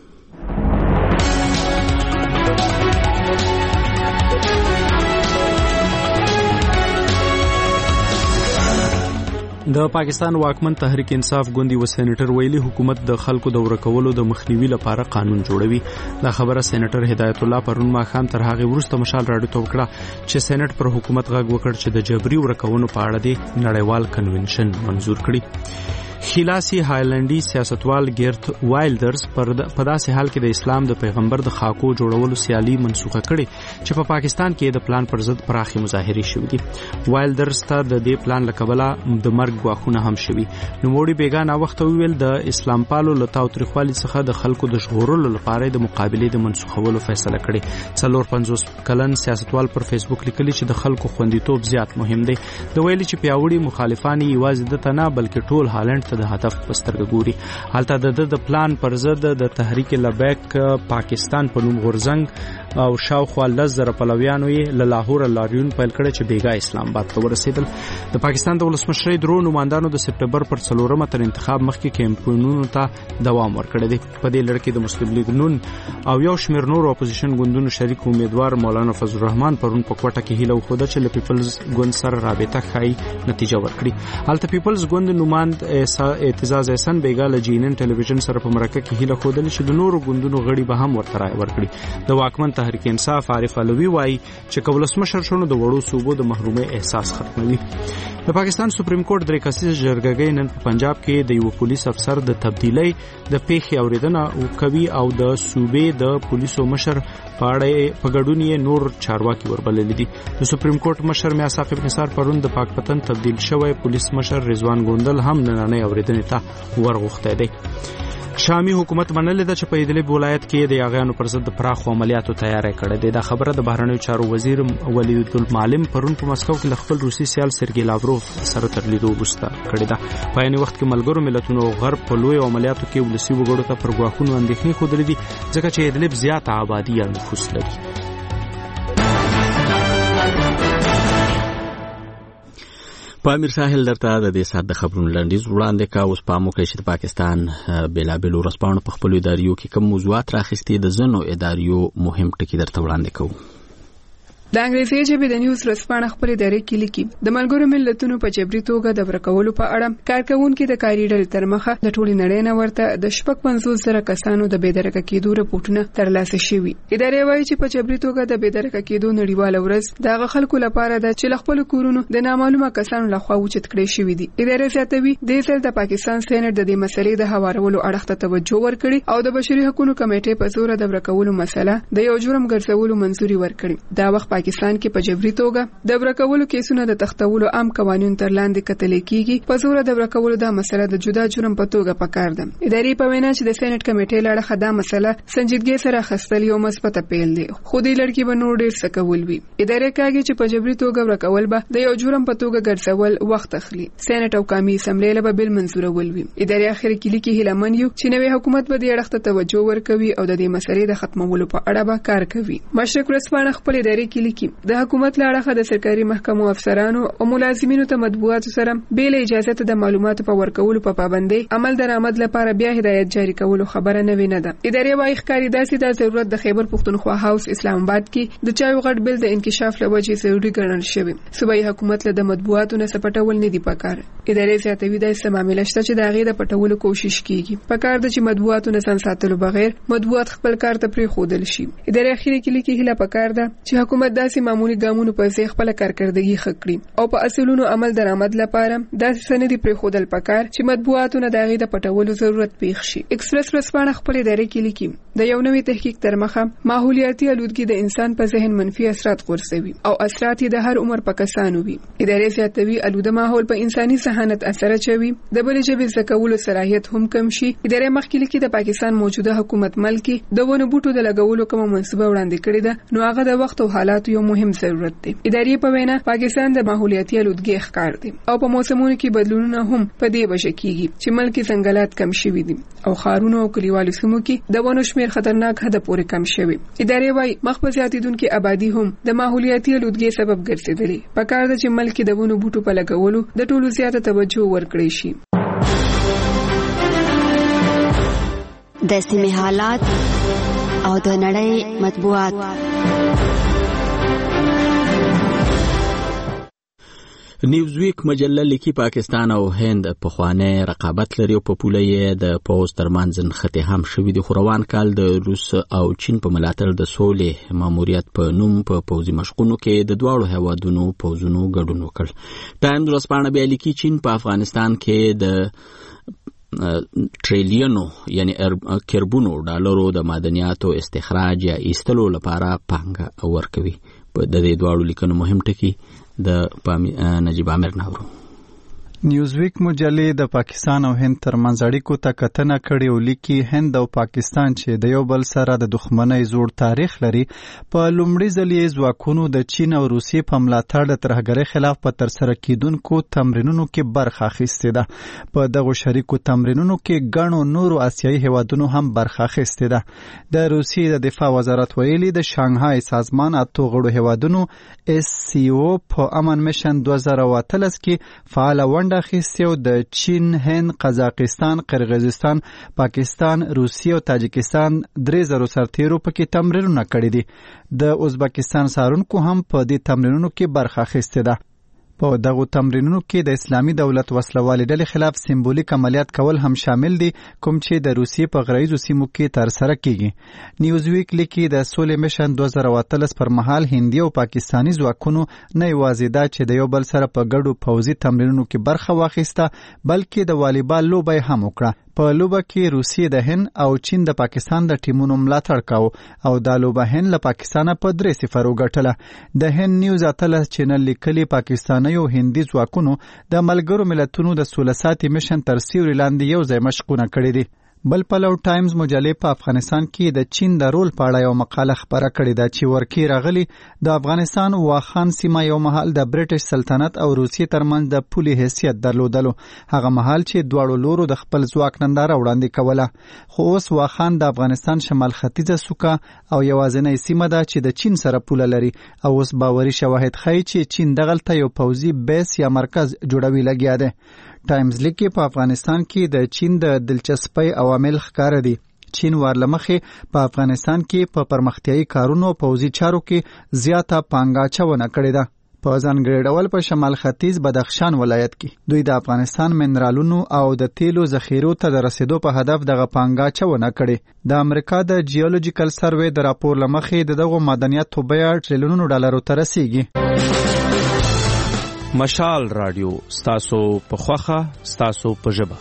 د پاکستان واکمن تحریک انصاف ګوندي و سېنیټر ویلي حکومت د خلکو د ورکولو د مخنیوي لپاره قانون جوړوي. دا خبره سېنیټر هدایت الله پرون ماښام تر هغه وروسته مشال راډیو ته وکړه چې سېنیټ پر حکومت غږ وکړ چې د جبري ورکونو په اړه د نړیوال کنونشن منزور کړي. خلاصي هایلندي سیاستوال ګیرت وایلډرز پر پداسې حال کې د اسلام د پیغمبر د خاکو جوړولو سیالي منسوخه کړي چې په پاکستان کې د پلان پر ضد پراخي مظاهرې شوې دي. وایلډرز ته د دې پلان لکبله د مرګ غواخونه هم شوي. نوموړي بیګانه وخت ویل د اسلام پالو له تاوتریخوالي څخه د خلکو د ژغورلو لپاره د مقابلې د منسوخولو فیصله کړې. څلور پنځوس کلن سیاستوال پر فیسبوک لیکلي چې د خلکو خوندیتوب زیات مهم دی. د ویلي چې پیاوړي مخالفان یوازې د تنه بلکې ټول هالند د هدف پسترګ ګوري. حالته د د پلان پر ضد د تحریک لبیک پاکستان په نوم غورځنګ او شاوخوا لس زره پلویانو یې له لاهور لاریون پیل کړ چې بیګا اسلام آباد ته ورسېدل. د پاکستان د ولسمشرۍ درو نمائندانو د سپټمبر پر څلورمه تر انتخاب مخکې کمپاینونو ته دوام ورکړی دی. په دې لړ کې د مسلم لیگ نون او یو شمېر نور اپوزیشن ګوندونو شریک امیدوار مولانا فضل الرحمن پرون په کوټه کې هیله وښوده چې له پیپلز ګوند سره رابطه ښایي نتیجه ورکړي. هلته پیپلز ګوند نماند اعتزاز احسان بیګا له جینن ټلویزیون سره په مرکه کې هیله ښودله چې د نورو ګوندونو غړي به هم ورته رایه ورکړي. د واکمن تحریک انصاف عارف علوي وایي چې که ولسمشر شونو د وړو صوبو د محرومۍ احساس ختموي. د پاکستان سپریم کورټ درې کسیزه جرګه نن په پنجاب کې د یو پولیس افسر د تبدیلۍ د پیښې اوریدنه کوي او د صوبې د پولیسو مشر په اړه په ګډون یې نور چارواکي وربللي دي. د سپریم کورټ مشر میا ساقب نثار پرون د پاکپتن تبدیل شوی پولیس مشر رضوان ګوندل هم نننۍ اوریدنې ته ورغوښتی دی. شامي حکومت منلې ده چې په ادلب ولایت کې د یاغیانو پر ضد پراخو عملیاتو تیاری کړې ده. دا خبره د بهرنیو چارو وزیر ولید المعلم پرون په مسکو کې خپل روسي سیال سرګی لاوروف سره تر لیدو وروسته کړې ده. په یاني وخت کې ملګرو ملتونو غرب په لوی عملیاتو کې ولسی وګړو ته پر غواخونو اندېښنې خوده دي ځکه چې ادلب زیاته آبادی او نفوس لري. پامیر ساحل درته د دې سات د خبرونو لنډیز وړاندې کا. اوس پام وکړئ چې د پاکستان بېلابېلو ورځپاڼو په خپلو اداریو کې کوم موضوعات راخیستي د ځینو اداریو مهم ټکي درته وړاندې کوو. د انګریزي ژبې د نیوز ورځپاڼه خپل ادارې کې لیکي د ملګرو ملتونو په جبري توګه د ورکولو په اړه کارکونکو د کاري ډلې تر مخه د ټولې نړۍ نه ورته د شپږ پنځوس زره کسانو د بېدرکه کېدو راپورټونه ترلاسه شوي. ادارې وایي چې په جبري توګه د بېدرکه کېدو نړیواله ورځ د هغه خلکو لپاره ده چې له خپل کورونو د نامعلومه کسانو لخوا اوچت کړي شوي دي. ادارې زیاتوي د ځل د پاکستان سېنات د دې مسلې د هوارولو اړخ ته توجه ورکړي او د بشري حقوقو کمیټې په زور د ورکولو مسله د یو جرم ګرځولو منځوري ورکړي. دا وخت پاکستان کې په جبري توګه د ورکولو کیسونه د تختولو عام قوانین تر لاندې کتل کیږي. په زور د ورکولو دا مسله د جدا جرم په توګه پکار ده. ادارې په وینا چې د سېنات کمیټې لړخه دا مسله سنجیدګۍ سره خستل یو مثبت پیل دی خو دې لړ کې به نور ډیر څه کول وي. ادارې کوي چې په جبري توګه ورکول به د یو جرم په توګه ګرځول وخت اخلي. سېنات او قومي اسمبلی له بل منزورول وي. ادارې اخر کې لیکي هیلمن یو چې نوې حکومت به د اړخ ته توجه ورکوي او د دې مسلې د ختمولو په اړه به کار کوي. مشرق ورځپاڼه خپل ادارې کې لیکي د حکومت لړخه د سرکاري محکمو افسرانو او ملازمینو ته مطبوعاتو سره بیل اجازه د معلوماتو په ورکولو په پابندۍ عمل درآمد لپاره بیا هدایت جاری کولو خبره نه وینه ده. ادارې وايي ښکاری داسې د ضرورت د خیبر پښتونخوا هاوس اسلام آباد کې د چایو غټ بیل د انکشاف لوجې ضروري ګڼل شوی. صوبایي حکومت له د مطبوعاتو نه سپټول نه دی پکار. ادارې زیاتوي د استعمال شته چې د غي د پټولو کوشش کیږي. پکار د چې مطبوعاتو نه سم ساتلو بغیر مطبوعات خپل کار ته پری خودل شي. ادارې اخیری کې لیکي هله پکار ده چې حکومت داسې معمولی ګامونو په ځای خپل کارکردګي ښه کړي او په اصولونو عمل درآمد لپاره داسې سندې پرېښودل پکار چې مطبوعاتو نه د هغې د پټولو ضرورت پېښ شي. ایکسپرس ورځپاڼه خپلې ادارې کې لیکي د یو نوي تحقیق تر مخه ماحولیاتي آلودګي د انسان په ذهن منفي اثرات غورځوي او اثرات یې د هر عمر په کسانو وي. ادارې زیاتوي الوده ماحول په انساني ذهانت اثر اچوي، د بلې ژبې زده کولو صلاحیت هم کم شي. ادارې مخکې لیکي د پاکستان موجوده حکومت ملکی د ونو بوټو د لګولو کومه منصوبه وړاندې کړې ده، نو هغه د وخت او حالاتو یو مهم ضرورت دی. ادارې په وینا پاکستان د ماحولیاتي آلودګي ښکار دی او په موسمونو کې بدلونونه هم په دې وجه کېږي چې ملکي ځنګلات کم شوي دي او ښارونو او کلیوالو سیمو کې د ونو شمېر خطرناک حده پورې کم شوی. ادارې وايي مخ په زیاتېدونکې آبادي هم د ماحولیاتي آلودګۍ سبب ګرځېدلې. پکار ده چې ملک د ونو بوټو په لګولو د ټولو زیاته توجه ورکړی شي. د سیمې حالات او د نړۍ مطبوعات. نیوزویک مجله لیکي پاکستان او هند پخوانی رقابت لري او په پوله یې د پوز ترمنځ نښتې هم شوي دي. خو روان کال د روس او چین په ملاتړ د سولې ماموریت په نوم په پوځي مشقونو کې د دواړو هیوادونو پوځونو ګډون وکړ. ټایم ورځپاڼه بیا لیکي چین په افغانستان کې د ټریلیونو یعنی کربونو ډالرو د معدنیاتو استخراج یا ایستلو لپاره پانګه ورکوي. په د دې دواړو لیکنو مهم ټکي د نجیب عامر ناورو. نیوزویک مجلې د پاکستان او هند ترمنځ اړیکو ته کتنه کړې او لیکي هند او پاکستان چې د یو بل سره د دښمنۍ زوړ تاریخ لري، په لومړي ځل یې ځواکونو د چین او روسیې په ملاتړ د ترهګرۍ خلاف په ترسره کیدونکو تمرینونو کې برخه اخیستې ده. په دغو شریکو تمرینونو کې ګڼو نورو آسیایي هیوادونو هم برخه اخیستې ده. د روسیې د دفاع وزارت ویلي د شانګهای سازمان اتو غړو هیوادونو اس سی او په امن میشن دوه زره اتلس کې فعال ونډه اخیستې او د چین، هند، قزاقستان، قرغیزستان، پاکستان، روسیې او تاجکستان درې زرو سرتیرو پکې تمرینونه کړي دي. د ازبکستان څارونکو هم په دې تمرینونو کې برخه اخیستې ده. په دغو تمرینونو کې د اسلامي دولت وسلوالې ډلې خلاف سمبولیک عملیات کول هم شامل دي، کوم چې د روسیې په غرایزو سیمو کې ترسره کیږي. نیوزویک لیکي د سولې میشن دوه زره اتلس پر مهال هندي او پاکستاني ځواکونو نه یوازې دا چې د یو بل سره په ګډو پوځي تمرینونو کې برخه واخیسته، بلکې د والیبال لوبه هم وکړه. په لوبه کې روسیې د هند او چین د پاکستان د ټیمونو ملاتړ کاوه او دا لوبه هند له پاکستانه په درې صفر وګټله. د هند نیوز اتلس چینل لیکلي پاکستاني او هندي ځواکونو د ملګرو ملتونو د سوله ساتي میشن تر سیوري لاندې یو ځای مشقونه کړي دي. بل پلو ټایمز مجلې په افغانستان کې د چین د رول په اړه یو مقاله خپره کړې ده چې ورکی راغلی د افغانستان واخان سیمه یو مهال د بریټیش سلطنت او روسیې ترمنځ د پولي حیثیت درلودلو، هغه مهال چې دواړو لورو د خپل ځواک ننداره وړاندې کوله. خو اوس واخان د افغانستان شمال ختیځه سوکه او یوازینۍ سیمه ده چې د چین سره پوله لري او اوس باوري شواهد ښیي چې چین دغلته یو پوځي بیس یا مرکز جوړوي لګیا دی. ټایمز لیکي په افغانستان کې د چین د دلچسپۍ عوامل ښکاره دي. چین ورلمخې په افغانستان کې په پرمختیایي کارونو او پوځي چارو کې زیاته پانګه اچونه کړې ده. په ځانګړي ډول په شمال ختیځ بدخشان ولایت کې دوی د افغانستان منرالونو او د تیلو ذخیرو ته د رسیدو په هدف دغه پانګه اچونه کړې. د امریکا د جیولوجیکل سروې د راپور لمخې د دغو معدنیاتو بیه ټریلیونونو ډالرو ته رسیږي. مشال رادیو ستاسو په خوخه ستاسو په ژبه.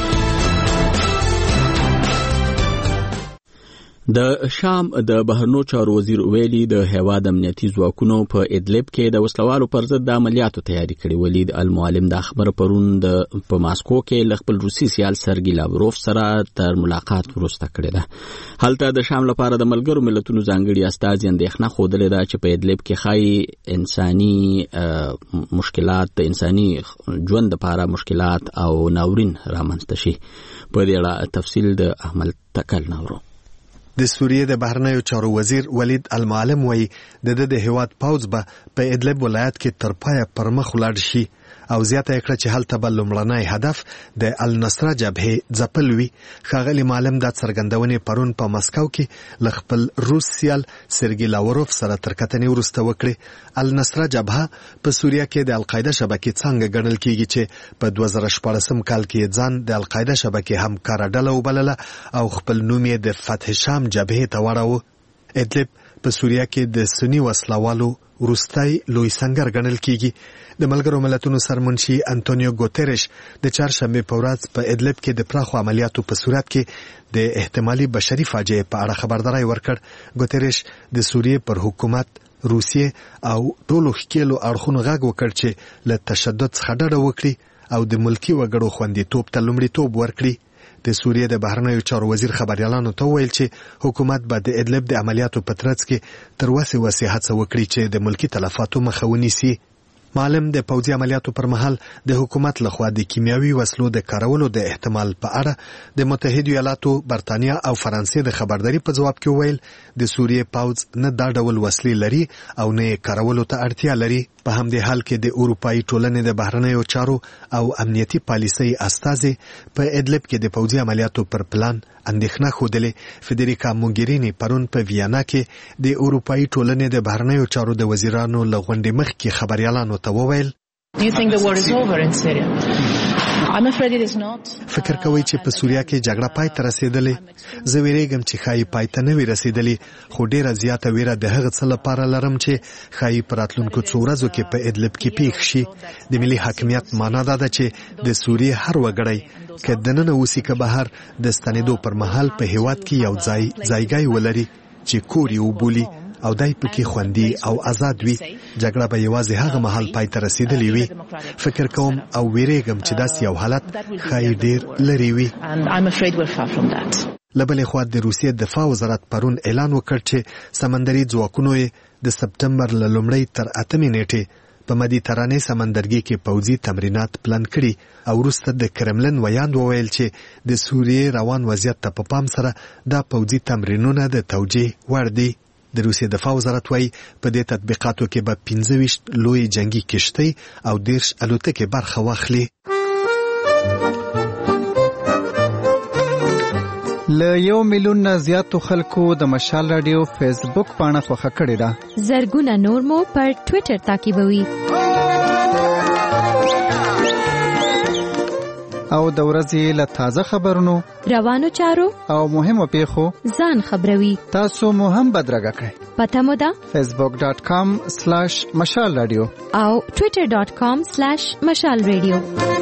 د شام د بهرنو چارو وزیر ویلي د هیواد امنیتي ځواکونو په ادلب کې د وسلوالو پر ضد د عملیاتو تیاری کړې. ولید المعلم د خبر پرون د په ماسکو کې ل خپل روسي سیال سرګي لاوروف سره تر ملاقات وروسته کړې ده. هلته د شام لپاره د ملګرو ملتونو ځانګړي استازي اندېښنه ښودلې ده چې په ادلب کې ښایي انساني مشکلات د انساني ژوند لپاره مشکلات او ناورین رامنځته شي. په دې اړه تفصیل د احمد تکل ناورو. د سوریې د بهرنیو چارو وزیر ولید المعلم وایي د د هیواد پوځ به په ادلب ولایت کې تر پایه پر مخ ولاړ شي او زیاته کړه چې هلته به لومړنی هدف د النصره جبهې ځپل وي. ښاغلي معلم دا څرګندونې پرون په مسکو کې له خپل روس سیال سرګي لاوروف سره تر کتنې وروسته وکړې. النصره جبهه په سوریه کې د القاعده شبکې څنګه ګڼل کیږي چې په دوه زره شپاړسم کال کې ځان د القاعده شبکې همکاره ډله وبلله او خپل نوم یې د فتح شام جبهې ته واړاوه. ادلب په سوریه کې د سنی وسلوالو وروستی لوی سنگر ګڼل کیږي. د ملګرو ملتونو سرمنشي انټونیو ګوتریش د چهارشنبه په ورځ په ادلب کې د پراخو عملیاتو په صورت کې د احتمالي بشري فاجعه په اړه خبرداري ورکړ. ګوتریش د سوریه پر حکومت، روسیې او ټولو ښکېلو اړخونو غږ وکړ چې له تشدد څخه ډډه وکړي او د ملکي وګړو خوندیتوب ته لومړیتوب ورکړي. د سوریې د بهرنیو چارو وزیر خبريالانو ته ویل چې حکومت به د ادلب د عملیاتو په ترڅ کې تر وسه وسه هڅه وکړي چې د ملکي تلفاتو مخه ونیسي. معلم د پوځي عملیاتو پر مهال د حکومت لخوا د کیمیاوي وسلو د کارولو د احتمال په اړه د متحده ایالاتو، برتانیا او فرانسې د خبرداري په جواب کې ویل د سوریې پوځ نه دا ډول وسلې لري او نه کارولو ته اړتیا لري. په همدې حال کې د اروپאי ټولنې د بهرنیو چارو او امنیتي پالیسۍ استازي په ادلب کې د پوځي عملیاتو پر پلان اندېښنه خوده. فدریکا موګرینی پرون په ویانا کې د اروپאי ټولنې د بهرنیو چارو د وزیرانو لغونډې مخ کې خبريالانو ته وویل فکر کوي چې په سوریه کې جګړه پای ته رسیدلې. زه ویریږم چې خای پای ته نه وي رسیدلې، خو ډیره زیاته ویره د هغه څه لپاره لرم چې خای پراتلونکو څو ورځو کې په ادلب کې پیښ شي. د ملي حاکمیت معنا دا ده چې د سوریې هر وګړی که دننه اوسي که بهر د ستنېدو پر مهال په هیواد کې یو ځای ځایګی ولري چې کور یې وبولي او دای پکې خوندي او آزاد وي. جګړه به یوازې هغه مهال پای ته رسیدلې وي. فکر کوم او ویریږم چې داسې یو حالت خای ډیر لري وي. لبلې خوا د روسیې دفاع وزارت پرون اعلان وکړ چې سمندري ځواکونو د سپتمبر له لومړۍ تر اتمې نیټې په مدیترانې سمندرګي کې پوځي تمرینات پلان کړي او وروسته د کرملن ویاند وویل چې د سوریې روان وضعیت ته په پام سره دا پوځي تمرینونه د توجیه وړ دي. د روسیې دفاع وزارت وايي په دې تطبیقاتو کې به پنځه ویشت لوی جنگي کشتۍ او دیرش الوتکې برخه واخلي. له یو میلیون نه زیاتو خلکو د مشال رادیو فیسبوک پاڼه خوښه کړې ده. زرګونه نور مو پر ټوئیټر تعقیبوي او د ورځې له تازه خبرونو، روانو چارو او مهمو پیښو ځان خبروي. تاسو مو هم بدرګه کړئ. پته مو ده facebook dot com slash مشال رادیو او twitter dot com slash مشال رادیو.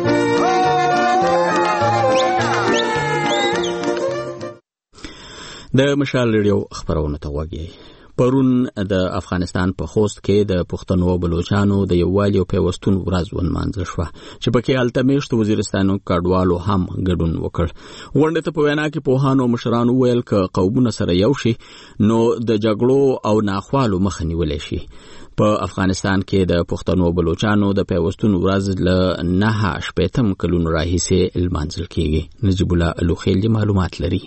د مشال رادیو خبرونه ته وګورئ. پرون د افغانستان په خوست کې د پښتنو او بلوچستانو د یووالي او پیوستون ورځ ونمانځل شوه چې پکې هلته میشتو وزیرستانو کډوالو هم ګډون وکړ. غونډې ته په وینا کې پوهانو مشرانو ویل چې قومونه سره یو شي نو د جګړو او ناخوالو مخه نیول شي. په افغانستان کې د پښتنو او بلوچستانو د پیوستون ورځ له نه شپږم کلونو راهیسې لمانځل کیږي. نجیب الله الوخیل معلومات لري.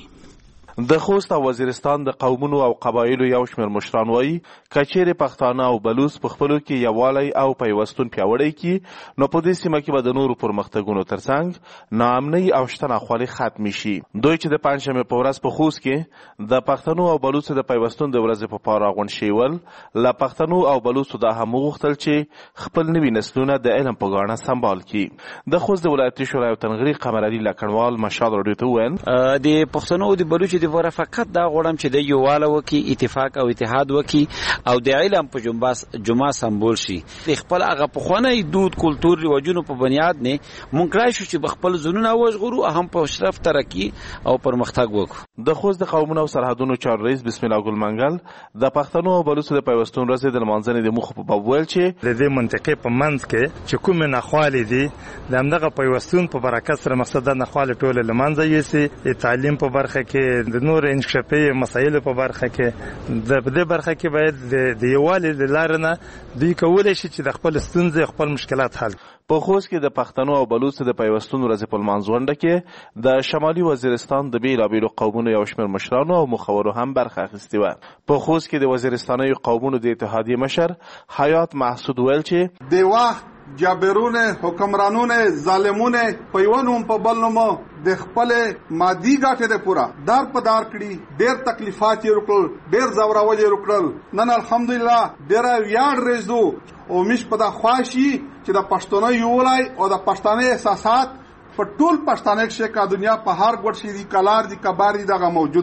د خوست او وزیرستان د قومونو او قبایلو یو شمېر مشران وایي کچېرې پښتانه او بلوچ په خپلو کې یووالی او پیوستون پیاوړی کړي نو په دې سیمه کې به د نورو پرمختګونو ترڅنګ ناامنۍ او شته ناخوالې ختمې شي. دوی چې د پنجشنبې په ورځ په خوست کې د پښتنو او بلوچو د پیوستون د ورځې په پاره راغونډ شوي ول، له پښتنو او بلوچو دا هم وغوښتل چې خپل نوي نسلونه د علم په ګاڼه سمبال کړي. د خوست د ولایتي شورا یو تنغري قمرعلي لکنوال مشال راډیو ته وویل د پښتنو او د بلوچو د وره فقط دا غواړم چې د یوواله وکي، اتفاق او اتحاد وکي او د علم په جنباس جمعه سمبول شي. د خپل هغه پخوانی دود کلتور رواجونو په بنیاد نه مونږ کړای شو چې خپل ځنونه وژغورو هم په شرف ترقی او پرمختګ وکړو. د خوست د قومونو او سرحدونو چار رئیس بسم الله ګل منګل د پښتنو او بلوچو د پیوستون ورځ د لمانځنې د مخ په باب ویل چې د دې منطقې په منځ کې چې کوم ناخوالې دي د همدغه پیوستون په برکت سره مقصد د ناخوالې ټول لمانځي یسي. تعلیم په برخه کې د نور انکشافي مسایل په برخه کې د دې برخه کې باید د یووالي د لارې نه دوی کولی شي چې د خپل ستونزې خپل مشکلات حل. په خوست کې د پښتنو او بلوچو د پیوستون ورځ په لمانځونډه کې د شمالي وزیرستان د بیلابیلو قومونو یو شمېر مشرانو او مخورو هم برخه اخیستې وه. په خوست کې د وزیرستاني قومونو د اتحادیې مشر حیات محسود ویل چې د وخت جابرون حکمرانون ظالمون پیونوم په بل نوم د خپل مادي ګټې د پورا دار په دار کړي، ډېر تکلیفات یې وکړل، ډېر زورول یې وکړل. نن الحمدلله ډېر ویاړ رېزو او مش په دا خواشي چې د پښتون یولای او د پښتون احساسات په ټول پښتانه کې کا دنیا په هر ګوټ شي دي کلار دي کبار دي دغه موجود.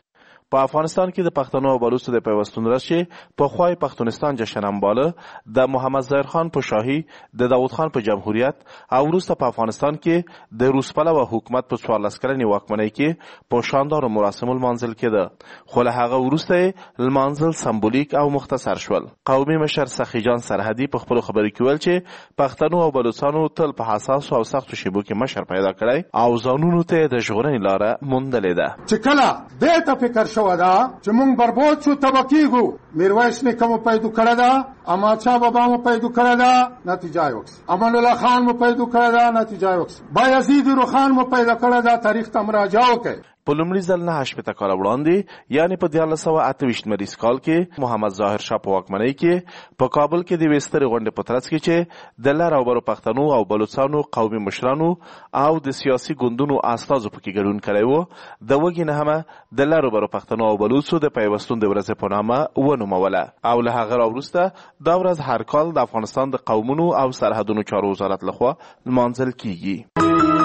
په افغانستان کې د پښتنو او بلوچو د پیوستون راشي په خوای پښتونستان جشن امباله د محمد ظاهر خان په شاهي د داوود خان په جمهوریت او وروسته په افغانستان کې د روس پلوه حکومت په څوارلس کلنې واکمنۍ کې په شاندارو مراسمو لمانځل کېده، خو له هغه وروسته یې لمانځل سمبولیک او مختصر شول. قومي مشر سخي جان سرحدي په خپلو خبرو کې ویل چې پښتنو او بلوچانو تل په حساسو او سختو شیبو کې مشر پیدا کړی او ځانونو ته د ژغورنې لاره موندلې ده. چې کله دې ته فکر شوی ده چې موږ برباد شو تباه کېږو، میرویس نیکه مو پیدا کړې ده، احمدشاه بابا مو پیدا کړې ده، نتیجه یې وکړه. امان الله خان مو پیدا کړې ده، نتیجه یې وکړه. بایزید روخان مو پیدا کړې ده، تاریخ ته مراجعه وکړئ. په لومړي ځل نه شپېته کاله وړاندې یعنې په دیارلس سوه اته ویشت مریض کال کې محمد ظاهر شاه په واکمنۍ کې په کابل کې د یوې سترې غونډې په ترڅ کې چې د لر او برو پښتنو او بلوچانو قومي مشرانو او د سیاسي ګوندونو استازو پکې ګډون کړی و، د وږي نهمه د لر او برو پښتنو او بلوچو د پیوستون د ورځې په نامه ونوموله او له هغه راوروسته دا ورځ هر کال د افغانستان د قومونو او سرحدونو چارو وزارت لخوا لمانځل کیږي.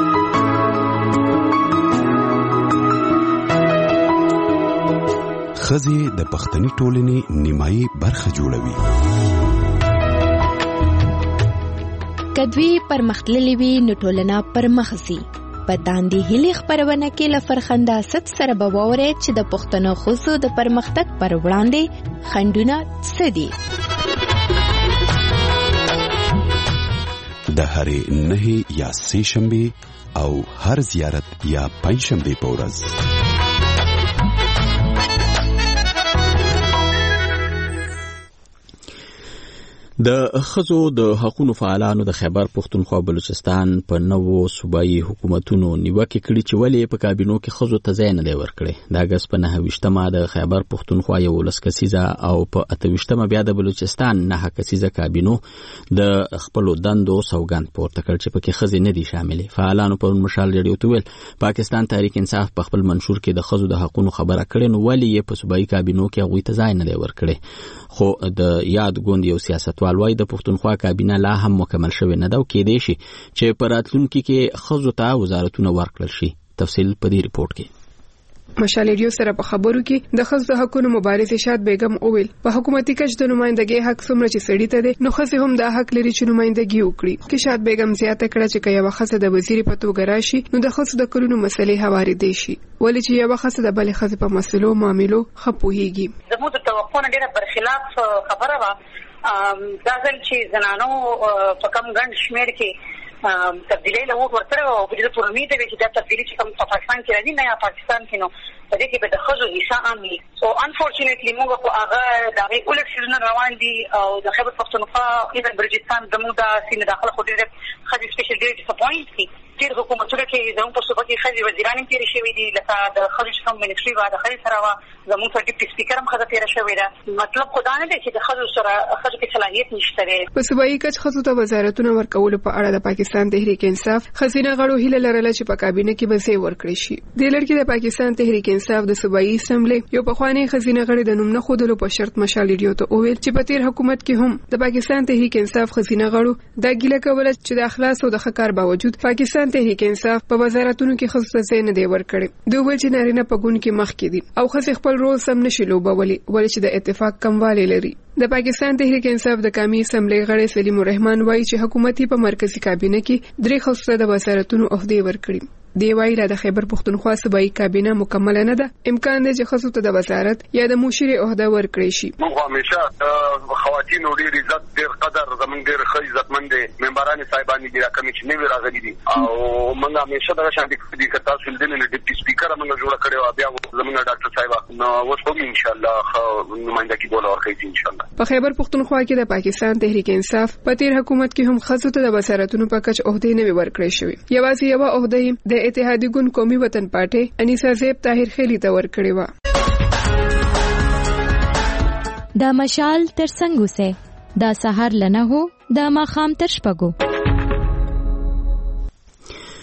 ښځې د پښتني ټولنې نیمایي برخه جوړوي. که دوی پرمختللې وي نو ټولنه پرمخ ځي. په داندې هیلې خپرونه کې له فرخنداست سره به واورئ چې د پښتنو ښځو د پرمختګ پر وړاندې خنډونه څه دي. د هرې نهې یا سې شنبې او هر زیارت یا پنج شنبې په ورځ د ښځو د حقوقو فعالانو د خیبر پښتونخوا بلوچستان په نوو صوبایي حکومتونو نیوکه کړې چې ولې په کابینو کې ښځو ته ځای نه دی ورکړی. د اګست په نهه ویشتمه د خیبر پښتونخوا یولس کسیزه او په اته ویشتمه بیا د بلوچستان نهه کسیزه کابینو د خپلو دندو سوګند پورته کړ چې پکې ښځې نه دي شاملې. فعالانو پرون مشال ریډیو ته ویل پاکستان تحریک انصاف په خپل منشور کې د ښځو د حقوقو خبره کړې، نو ولې یې په صوبایي کابینو کې هغوی ته ځای نه دی ورکړی. خو د یاد ګوند یو سیاستوال وايي د پښتونخوا کابینه لا هم مکمل شوې نه ده او کېدای شي چې په راتلونکي کې ښځو ته وزارتونه ورکړل شي. تفصیل په دې ریپورت کې. مشال ریډیو سره په خبرو کې د ښځو د حقوقو مبارزه شاد بیگم اویل په حکومتي کچ د نمائندګۍ حق څومره چې سړی ته دی نو ښځې هم د حق لري چې نمائندګي وکړي. کې شاد بیگم زیاته کړه چې که یوه ښځه د وزیر په توګه راشي نو د ښځو د کلونو مسلې هوارېدای شي، ولې چې یوه ښځه د بلې ښځې په مسلو معاملو ښه پوهېږي. زموږ د توقع نه ډېره برخلاف خبره وه. دا ځل چې زنانو په کم ګڼ شمېر کې تبدیلی له ووټ ورکړی او په دې پورې امید دی چې دا تبدیلي چې کوم په پاکستان کې راځي نه یا پاکستان کې نو په دې کې به د ښځو حصه عام وي. سو انفورچونیټلی موږ په هغه د هغې اولټ سیزونه روان دي او د خیبر پښتونخوا ایون بلوچستان زموږ د سیمې داخله خو ډېرې ښځې سپیشل ډېرې ډساپوینټ دي. ډېر حکومتونه کې زموږ په صوبه کې ښځې وزیران هم تېرې شوي دي، لکه د ښځو چې کوم منسټري وه د ښځې سره وه، زموږ په ډیپټي سپیکر هم ښځه تېره شوې ده. مطلب خو دا نه دی چې د ښځو سره ښځو کې صلاحیت نشته دی. په صوبایي کچ ښځو ته وزارتونه ورکولو په اړه د پاکستان تحریک انصاف ښځینه غړو هیله لرله چې په کابینه کې به ځای ورکړی شي. دې لړ کې د پاکستان تحریک انصاف د صوبایي اسمبلی یو پخوانی ښځینه غړي د نوم نه ښودلو په شرط مشال ریډیو ته وویل چې په تیر حکومت کې هم د پاکستان تحریک انصاف ښځینه غړو دا ګیله کوله چې د اخلاص او د ښه کار باوجود پاکستان تحریک انصاف په وزارتونو کې ښځو ته ځای نه دی ورکړی. دوی ویل چې نارینه په ګوند کې مخکې دي او ښځې خپل رول سم نشي لوبولی، ولې چې د اتفاق کموالی لري. د پاکستان تحریک انصاف د قومي اسمبلی غړی سلیم الرحمن وایي چې حکومت په مرکزی کابینه کې درې ښځو ته د وزارتونو عہدې ورکړي. دی وایي د خیبر پښتونخوا صوبایي کابینه مکمل نه ده، امکان دی چې ښځو ته د وزارت یا د مشیر عہده ورکړي شي. موږ همیشه خواتینو ډېر عزت ډېر قدر زمونږ ډېر ښه عزتمند ممبران صاحبان دي راکمې چې نوي راغلي دي او موږ همیشه دغه شان دي که تاسو لیدلې نو ډیپټي سپیکر موږ جوړه کړې وه، بیا زمونږ ډاکټر صاحب نو اوس به انشاءالله ښه نمایندګي بوله ورکوي انشاءالله. په خیبر پښتونخوا کې د پاکستان تحریک انصاف په تیر حکومت کې هم ښځو ته د وزارتونو په کچ عہدې نه وي ورکړی شوي. یوازې یوه عہده د اتحادیې ګوند قومي وطن پارټۍ انیسا زیب طاهر خیلی ته ورکړې وه. دا مشال تر څنګه سه دا سحر لنه هو دا ماخام تر شپګو.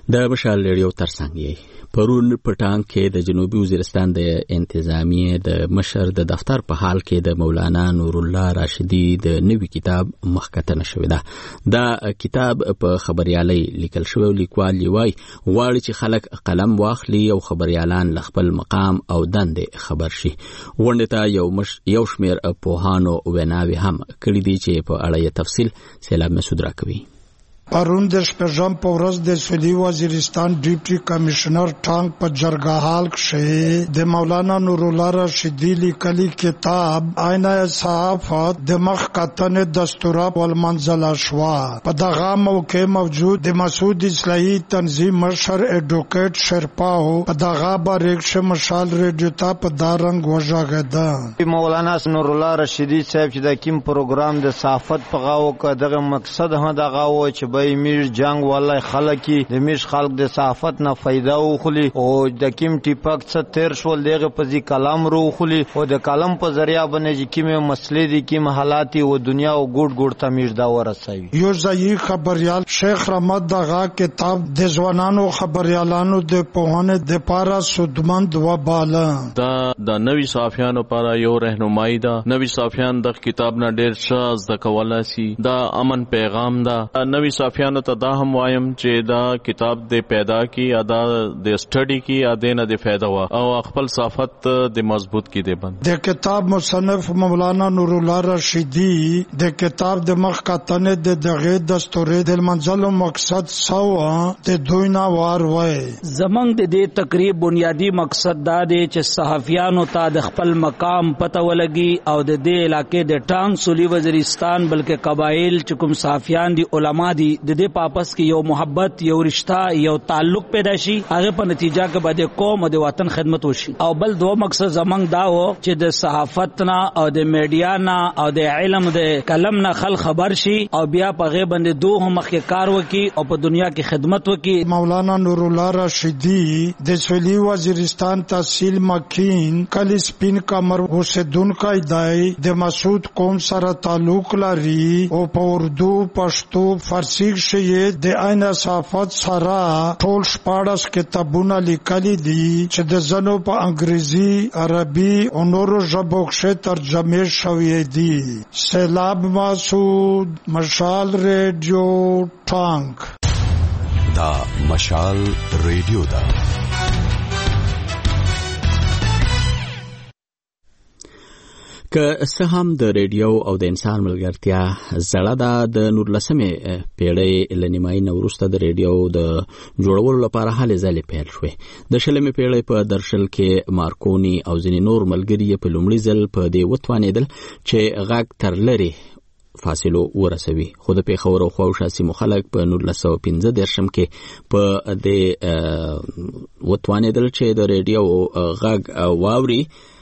د مشال ریډیو ترڅنګ یې پرون پټان کې د جنوبي وزیرستان د انتظامیه د مشر د دفتر په حال کې د مولانا نور الله راشدی د نوي کتاب مخکتنه شوې ده. دا کتاب په خبريالي لیکل شوی، لیکوال وایي غواړي چې خلک قلم واخلي او خبريالان ل خپل مقام او دندې خبر شي. غونډه ته یو مش یو شمیر پوهانو ویناوي هم کړي دي چې په اړه تفصیل سیلاب مسعود راکوي. پرون د شپږم په ورځ د سویلي وزیرستان ډیپټي کمشنر ټانک په جرګهال کې د مولانا نور الله راشدی لیکلي کتاب آینه صحافت د مخ کتن دستوره والمنزل شوا په دغه موقع موجود د مسعود اصلاحي تنظیم مشر اډوکیټ شرپاو په دغه باریکش مشال ریډیو ته په دارنګ وژاغده. مولانا نور الله راشدی صاحب چې د کیم پروګرام د صحافت په غاو کې دغه مقصد هم دغه و چې بای میر جنگ والله خلک د میش خلک د صحافت نه فائدہ وخلی او د کیم ټیپک څخه تیر شول دغه په ځی کلام رو خلی او د کلام په ذریعہ باندې چې کیمه مسلې دي کیمه حالات او دنیا او ګډ ګډ ته میش دا ورسوي. یو ځای خبريال شیخ رحمت دغه کتاب د ځوانانو خبريالانو د پوهنې د پارا سودمند و بالا دا د نوي صحافیانو لپاره یو راهنمایي ده. نوي صحافیان د کتاب نه ډیر ښه زده کولای شي. دا امن پیغام ده. نوي صحافیانو ته دا هم وایم چې دا کتاب د پیدا کی ادا د سټډي کی اده نه د فائدہ وا او خپل صحافت د مضبوط کی دی بند. د کتاب مصنف مولانا نور الله راشدی د کتاب د مخ کتنه د دغه دستوري د منزل مقصد سو د دوی نه وار وای. زمنګ د دې تقریب بنیادی مقصد دا دی چې صحافیانو ته د خپل مقام پته ولګي او د دې علاقې د ټانګ سولی وزیرستان بلکې قبایل چې کوم صحافیان دي علما دي د دې پاپس کې یو محبت یو رشتہ یو تعلق پیدا شي. هغه په نتیجه کې به د قوم او د وطن خدمت وشي. او بل دوه مقصد زمنګ دا و چې د صحافت نه او د میډیا نه او د علم د کلم نه خل خبر شي او بیا په غي باندې دوه مخکې کار وکي او په دنیا کې خدمت وکي. مولانا نور الله راشدی د سویلي وزیرستان تحصیل مکین کلی سپین کمر اوسیدونکو دی د مسعود قوم سره تعلق لري او په اردو پښتو فارسی شي د آینه صحافت سره ټول شپاړس کتابونه لیکلي دي چې د زنو په انګریزي عربي او نورو ژبو کې ترجمه شوی دي. سیلاب مسعود، مشال ریډیو ټانک. دا مشال ریډیو دا که څه هم د ریډیو او د انسان ملګرتیا زړه ده، د نولسمې پیړۍ له نیمایي نه وروسته د ریډیو د جوړولو لپاره هلې ځلې پیل شوې. د شلمې پیړۍ په درشل کې مارکوني او ځینې نور ملګري په لومړي ځل په دې وتوانېدل چې غږ تر لرې فاصلو ورسوي. خو د پېښور او خواوشا سیمو خلک په نولس سوه پنځه دېرشم کې په دې وتوانېدل چې د ریډیو غږ واوري.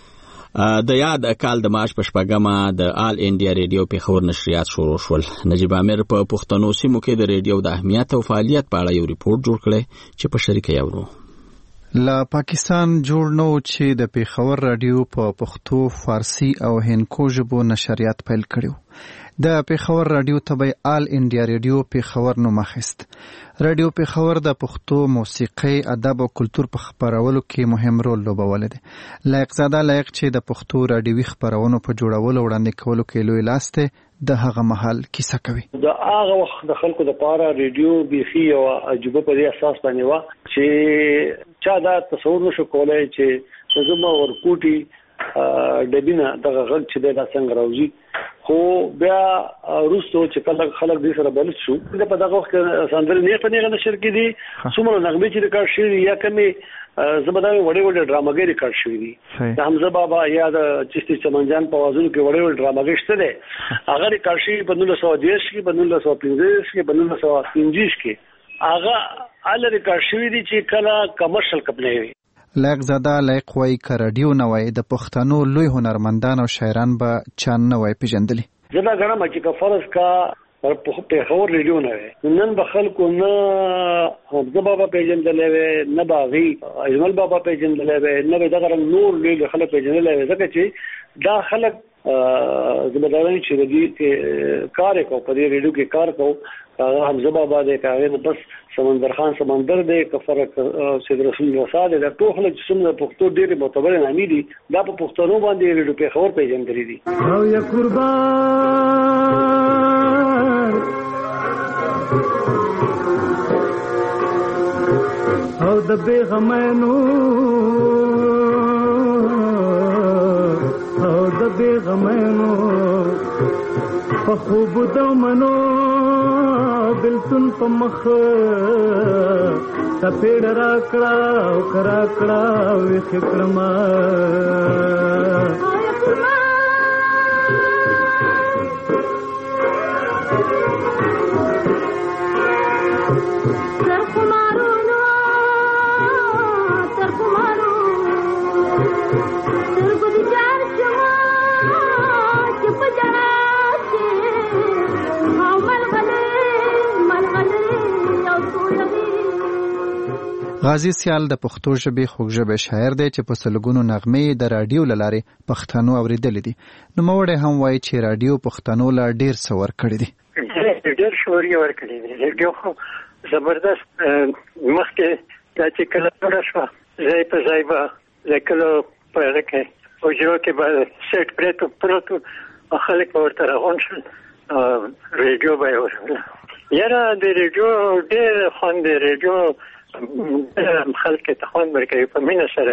د یاد کال د مارچ په شپږمه د آل انډیا ریډیو پېښور نشریات شروع شول. نجیب عامر په پښتنو سیمو کې د ریډیو د اهمیت او فعالیت په اړه یو ریپورت جوړ کړی چې په شریکه یورو. لا پاکستان جوړ نو چې د پېښور رادیو په پښتو، فارسی او هندکو ژبو نشریات پیل کړیو. د پېښور رادیو ته آل انډیا ریډیو پېښور نوم اخیست. رادیو پېښور د پښتو موسیقي، ادب او کلتور په خپرولو کې مهم رول لوبولی دی. لایق زاده لایق چې د پښتو رادیوي خپرونو په جوړولو وړاندې کولو کې لوی لاس دی، د هغه مهال کیسه کوي. د هغه وخت د خلکو لپاره ریډیو بیخي او عجیبه په دې اساس باندې و چې چا دا تصور نشو کولای چې زما ورکوټي دبینه دغه غږ چې دا څنګه راوځي. خو بیا روسو چې کله خلک دې سره بلد شو د په دغه وخت سندرې نه په نه نشر کې دي څومره نغمې چې ریکارډ شوي یا کمې زبرداوی وړې وړې ډراماګي ریکارډ شوي دي. د حمزه بابا یا د چشتي چمنجان په وازونو کې وړې وړې ډراماګي شته دي. هغه ریکارډ شوي په نولس سوه دېرش کې، په نولس سوه پنځه کې، په نولس سوه پنځه کې هغه ال ریکارډ شوي دي چې کله کمرشل کپنې وي. لایق زاده لایق وای ک رادیو نه وای د پښتنو لوی هنرمندان او شاعران به چان نه وای پیژندلی. زدا غواړم چې کا فرض کا په پېښور ریډیو نه وي نن به خلکو نه حمزه بابا پیژندلې وي، نه باغي اجمل بابا پیژندلې وي، نه به دغه نور لوی خلک پیژندلې وي. ځکه چې دا خلک زموږ چې د کار کوي په دې ریډیو کې کار کوي هغه حمزه بابا دی هغه بس سمندر خان سمندر دی کفر سید رسول رسا دی دا ټول خلک چې څومره پښتو ډېرې معتبر نامې دي دا په پښتنو باندې ریډیو پیښور پیژندلې دي او یا قربان او د بیغمانو او د بیغمانو په خوب د منو بلتون په مخ سپېړ راکړه او کرا کړه وې خکړما غازی سیال د پښتو ژبې خوږ ژبې شاعر دی چې په سلګونو نغمې د رادیو له لارې پښتنو اوریدلې دي. نوموړی هم وایي چې رادیو پښتنو لا ډېر څه ورکړي دي. ډېر شعور یې ورکړي دي. رادیو خو زبردست مخکې دا چې کله جوړه شوه ځای په ځای به لیکلو په هغه کې حجرو کې به سیټ پرېتو پروتو خلک به ورته راغونډ شول رادیو به یې واورېدله. یاره د رادیو ډېر خوند دی. رادیو خلک ته خوند ورکوي په مینه سره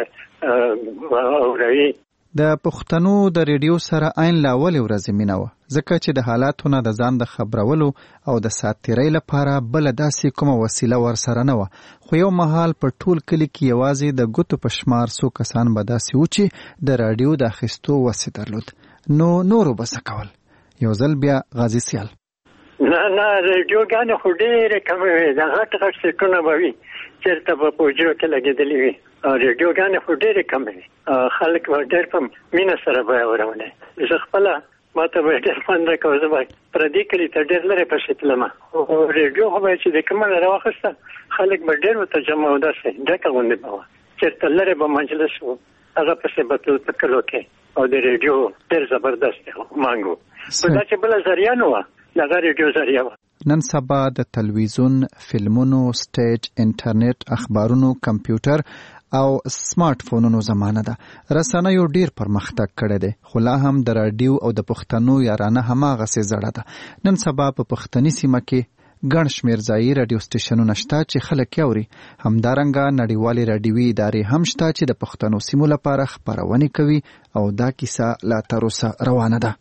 اوري. د پښتنو د ریډیو سره عین لا اولې ورځې مینه وه ځکه چې د حالاتو نه د ځان د خبرولو او د ساتیرۍ لپاره بله داسې کومه وسیله ورسره نه وه. خو یو مهال په ټول کلي کې یوازې د ګوتو په شمار څو کسان به داسې وو چې د راډیو د اخیستو وسې درلود. نو نورو به څه کول؟ یو ځل بیا غازي سیال نه نه راډیوګانې خو ډېرې کمې وې. د غټ غټ سیټونه به وي چېرته به په حجرو کې لګېدلې وي. راډیوګانې خو ډېرې کمې وي. خلک به ډېر په مینه سره به یې اورولې. زه خپله ما ته به ډېر خوند راکوه. زه به پردي کلي ته ډېر لرې پسې تلم. راډیو خو به چې د کومه نه راواخیسته خلک به ډېر ورته جمع او داسې ډکه غوندې به وه. چېرته لرې به مجلس و هغه پسې به تل په کلو کې او د راډیو ډېر زبردست دی مانګ و. خو دا چې بله ذریعه نه وه دغه راډیو ذریعه وه. نن سبا د تلویزیون، فلمونو، سټیج، انټرنیټ، اخبارونو، کمپیوټر او سمارټ فونونو زمانه ده. رسنیو ډیر پرمختګ کړی دی خو لا هم د راډیو او د پښتنو یارانه هماغسې زړه ده. نن سبا په پښتني سیمه کې ګڼ شمېر ځایي راډیو سټیشنونه شته چې خلک یې اوري. همدارنګه نړیوالې راډیوي ادارې هم شته چې د پښتنو سیمو لپاره خپرونې کوي او دا کیسه لا تر اوسه روانه ده.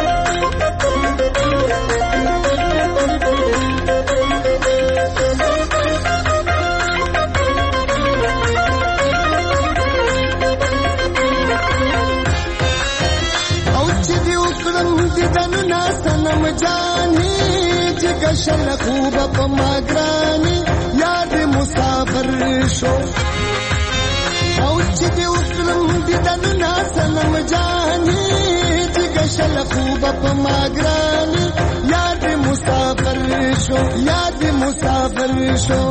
سنم جانی جگہ شل خوب پماگرانی یاد مسافر شو اوچ دی اکرم دیدن نا سنم جانی جگہ شل خوب پماگرانی یاد مسافر شو یاد مسافر شو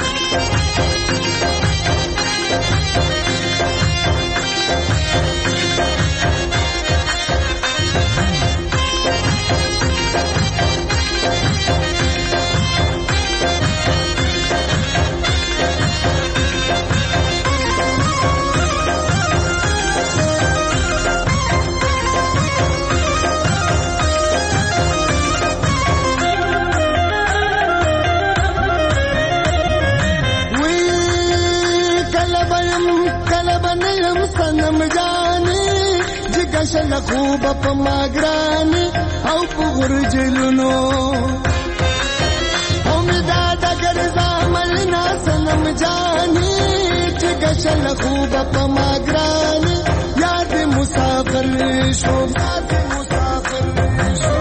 شل خوب پماگرانی او پغرجلونو امیداد اگر زامل ناسنم جانی جگہ شل خوب پماگرانی یاد مسافر شو یاد مسافر شو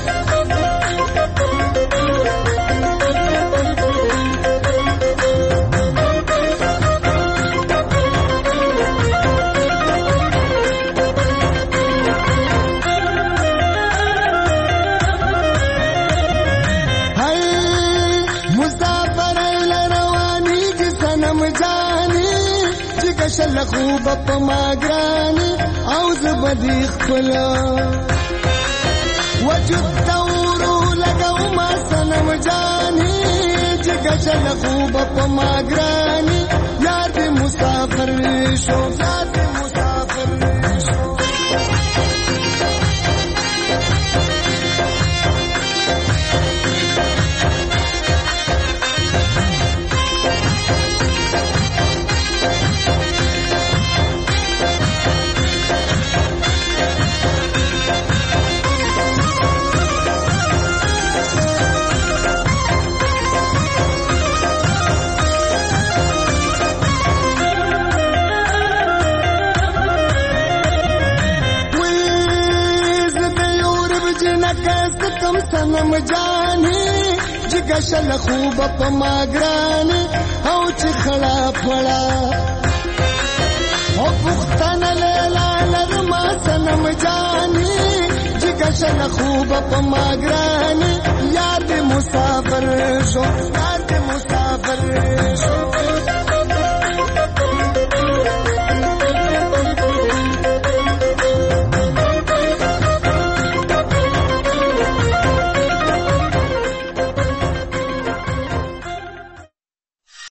شل خوب پماگرانی او زبدی خپلا وجود دورو لگو ما سنم جانی جگہ چل خوب پما گرانی یار دے مسافر شو یار دے مسافر شو کم سنم جانی جگہ شل خوب پما گرانی او چی خلا پڑا او پختن لیلا نرما سنم جانی جگہ شل خوب پما گرانی یار دے مسافر شو یار دے مسافر